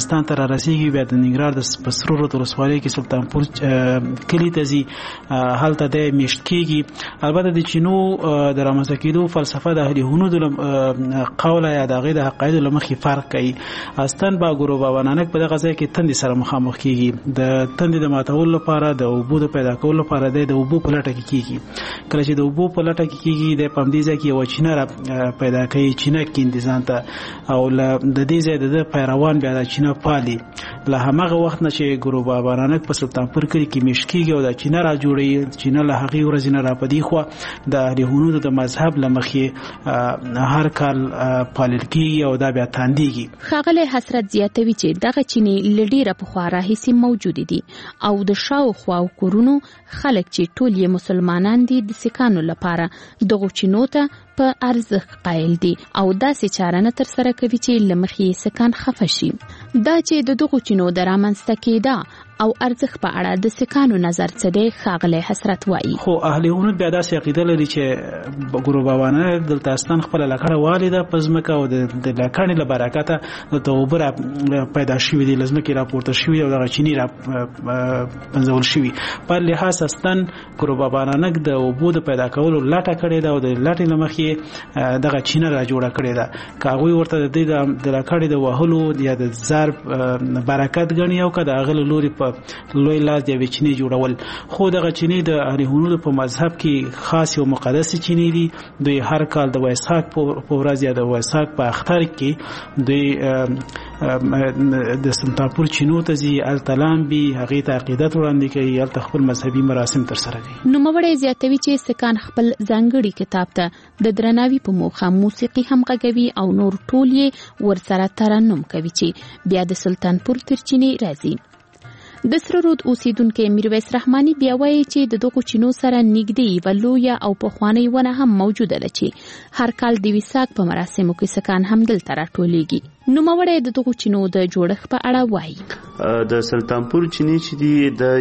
رسیږي بیا د ننګرهار د پسرو رود ولسوالۍ کې سلطانپور کلي ته ځي هلته د میشت کېږي. البته د چینو د رامنځته کېدو فلسفه د اهل هنود قوله یا د هغې د عقایدو له مخې فرق کوي. استن با ګورو بابا نانک په دغه ځای کې تندې سره مخامخ کېږي. د تندې د ماتولو لپاره د اوبو د پیدا کولو لپاره د اوبو په لټه کې کېږي. کله چې د اوبو په لټه کې کېږي د په همدې ځای کې یوه چینه را پیدا کوي، چینه کیندي ځان ته، او د دې ځای د ده پیروان بیا دا چینه پالي. له هماغه وخت نه چې ګورو بابا نانک په سلطانپور کلي کې میشت کېږي او دا چینه را جوړوي، چینه له هغې ورځې نه را په دې خوا د اهل هنودو د مذهب له مخې هر کال پالل کېږي او دا بیا تاندېږي. ښاغلی حسرت زیاتوي چې دغه چینې له ډېره پخوا راهیسې موجودې دي او د شاوخوا کورونو خلک چې ټول یې مسلمانان دي د سیکانو لپاره دغو چینو ته په ارزښت قایل دي او داسې چاره نه ترسره کوي چې له مخې سیکان خفه شي. دا چې د دغو چینو د رامنځته کېدا او ارزښت په اړه د سیکانو نظر څه دی، ښاغلی حسرت وایي. خو اهل هنود بیا داسې عقیده لري چې ګورو بابا نانک دلته استن خپله لکړه والې ده په ځمکه او د لکړې له برکته دلته اوبه را پیدا شوي دي، له ځمکې راپورته شوي او دغه چینې را پنځول شوي. په لحاظ استن ګورو بابا نانک د اوبو د پیدا کولو لټه کړې ده او د لټې له مخې دغه چینه را جوړه کړې ده. که هغوی ورته د دې د لکړې د وهلو یا د ضرب برکت ګڼي او که د هغه له لورې په لوی لاس د یوې چینې جوړول. خو دغه چینې د اهل هنودو په مذهب کې خاص او مقدسې چینې دي. دوی هر کال د ویساک په ورځ یا د ویساک په اختر کې دوی د سلطانپور چینو ته ځي، هلته لامبي، هغې ته عقیدت وړاندې کوي، هلته خپل مذهبي مراسم ترسره کوي. نوموړی زیاتوي چې سیکان خپل ځانګړي کتاب ته د درناوي په موخه موسیقي هم غږوي او نور ټول یې ورسره ترنم کوي چې بیا د سلطانپور تر چینې راځي. د سره رود اوسیدونکي میرویس رحماني بیا وایي چې د دغو چینو سره نږدې یوه لویه او پخوانۍ ونه هم موجوده ده چې هر کال د ویساک په مراسمو کې سیکان هم دلته راټولیږي. نوموړی د دغو چینو د جوړښت په اړه وایي. د سلطانپور چینې چې دي د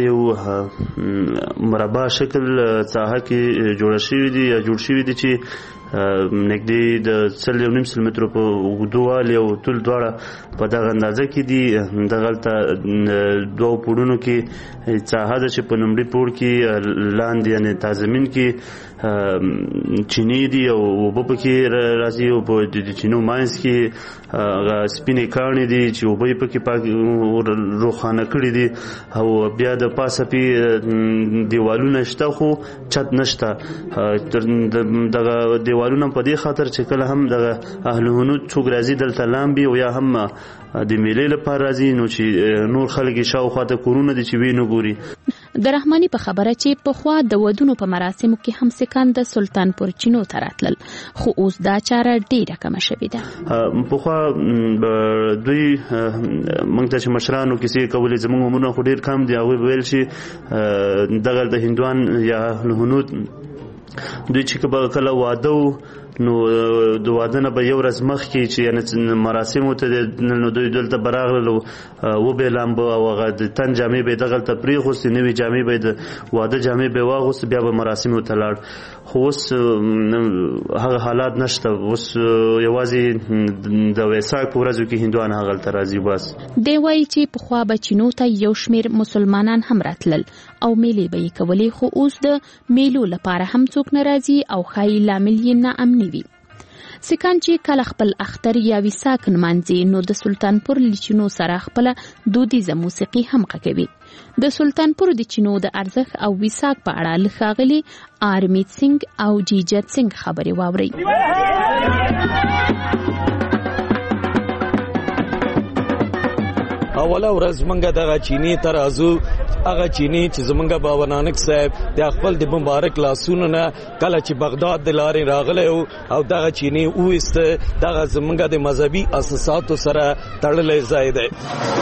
یو مربع شکل ساحه کې جوړه شوي دي یا جوړ شوي دي چې نږدې د سل یو نیم سل مترو په اوږدوالي او طول دواړه په دغه اندازه کې دي. دغلته دوو پوړونو کې ساحه ده چې په لومړي پوړ کې لاندې یعنې تازمین کې چینې دي او اوبه پکې راځي او په د چینو ماینس کې هغه سپینې کاڼې دي چې اوبه یې پکې پاک روښانه کړي دي او بیا د پاسه پې دیوالونه شته خو چت نشته. دغه دیوالونه په دې خاطر چې کله هم دغه اهل هنود څوک راځي دلته لامبي او یا هم د میلې لپاره راځي نو چې نور خلک یې شاوخوا ته کورونه دي چې ویې نه ګوري. د رحماني په خبره چې پخوا د ودونو په مراسمو کې هم سیکان د سلطانپور چینو ته راتلل، خو اوس دا چاره ډیره کمه شوې ده. پخوا دوی موږ ته چې مشرانو کیسې کولې، زموږ عمرونه خو ډېر کم دي، هغوی ویل چې دغه د هندوان یا هنود دوی چې کله واده نو د واده نه به یو ورځ مخکې چې یعنې مراسمو ته نو دوی دلته به راغلل و به لامبه او هغه د تن جامې به یې دغلته پرېښوستې، نوې جامې به یې د واده جامې به یې واغوستې، بیا به مراسمو ته لاړ. خو اوس هغه حالات نشته. اوس یوازې د ویساک په ورځو کې هندوان هغلته راځي بس. دی وایي چې پخوا به چینو ته یو شمېر مسلمانان هم راتلل او میلې به یې کولې، خو اوس د میلو لپاره هم څوک نه راځي او ښایي لامل یې ناامني وي. سیکان چې کله خپل اختر یا ویساک نمانځي نو د سلطانپور له چینو سره خپله دودیزه موسیقي هم غږوي. د سلطانپور د چینو د ارزښت او ویساک په اړه له ښاغلي آرمیت سنگ او جیجت سنگ خبرې واورئ. اوله ورځ منګه دغه چینې ته راځو، هغه چینې چې زمونږ بابا نانک صاحب د خپل د مبارک لاسونو نه کله چې بغداد د لارې راغلی او دغه چینې وویسته، دغه زمونږ د مذهبي اساساتو سره تړلی ځای دی.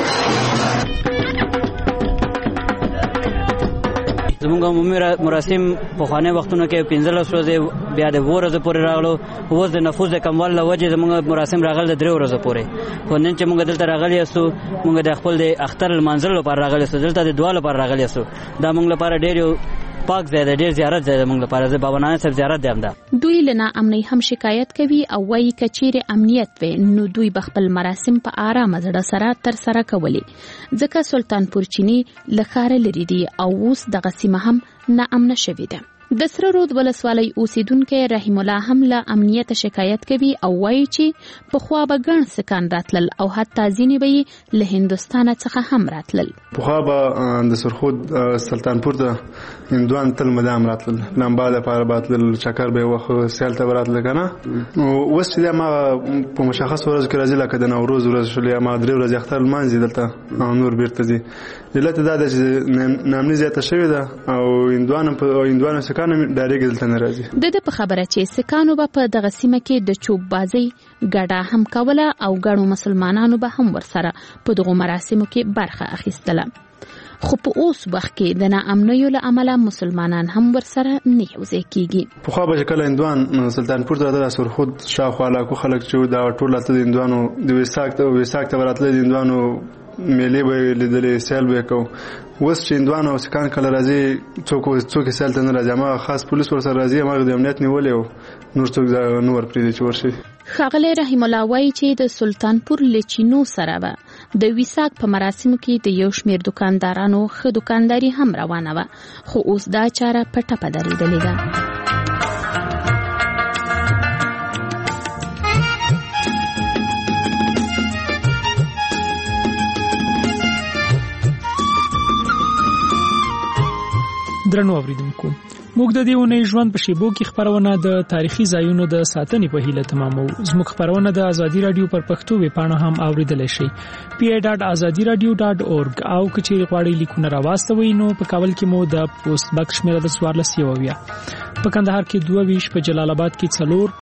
زمونږ عمومي مراسم پخواني وختونو کې پنځلس ورځې بیا د اووه ورځو پورې راغلو. اوس د نفوس د کموالي له وجې زمونږ مراسم راغلي د درې ورځو پورې. خو نن چې مونږ دلته راغلي یاستو، مونږ د خپل د اختر لمانځلو لپاره راغلي یاستو، دلته د دعا لپاره راغلي یاستو. دا مونږ لپاره ډېر یو پاک ځای دی، ډېر زیارت ځای دی موږ لپاره. د بابا نانک صاحب زیارت دی همدا. دوی له ناامنۍ هم شکایت کوي او وایي که چیرې امنیت وي نو دوی به خپل مراسم په آرامه زړه سره ترسره کولی، ځکه سلطانپور چینی له ښاره لرې دي او اوس دغه سیمه هم ناامنه شوې ده. د سره رود ولسوالۍ اوسیدونکي رحیم الله هم له امنیت شکایت کوي او وایي چې پخوا به ګڼ سکان راتلل او حتی ځینې به یې له هندوستانه څخه هم راتلل. پخوا به د سرخود سلطانپور ته هندوان تل مدام راتلل، لمبا دپاره به تلل، چکر به یې وخت سیل ته به راتلل که نه. اوس چې دی هماغه په مشخص ورځو کې راځي، لکه د نوروز ورځ شولې هماغه درې ورځې اختر لمانځي دلته او نور بیرته ځي. علت دا ده چې ناامني زیاته شوې ده او هندوان هندوانو سکان هم ډایرکټ دلته نه راځي. د ده په خبره چې سکانو به په دغه سیمه کې د چوب بازۍ ګډه هم کوله او ګڼو مسلمانانو به هم ورسره په دغو مراسمو کې برخه اخیستله. خو په اوس وخت کې د ناامنیو له امله مسلمانان هم ورسره نه یوځای کیږي. پخوا به چې کله هندوان سلطانپور ته راتلل، سرخود شاوخوا علاقو خلک چې دا ټول راتلل د هندوانو د ویساک ته ویساک ته به راتلل، د هندوانو میلې به یې لیدلې، سیل به یې کوو. اوس چې هندوان او سکان کله راځي څوک څوک سیل ته نه راځي، هماغه خاص پولیس ورسره راځي، هماغه د امنیت نیولې او نور څوک نه ورپرېږدي چې ورشي. ښاغلی رحیم الله وایي چې د سلطانپور له چینو سره به د ویساک په مراسمو کې د یو شمېر دکاندارانو ښه دکانداري هم روانه وه، خو اوس دا چاره په ټپه درېدلې ده. درنو اوریدونکو، موږ د دې اونۍ ژوند په شیبو کې خبرونه د تاریخي ځایونو د ساتنې په هیله تمامو. زموږ خبرونه د ازادي رادیو پر پښتو ویبپاڼه هم اوریدلای شئ، پی ای ډاټ ازادي رادیو ډاټ اورګ، او که چیرې غواړئ لیکونه راواستوئ نو په کابل کې مو د پوسټ بکس شمیره د څوارلس یو اویا، په کندهار کې دوه ویشت، په جلال آباد کې څلور،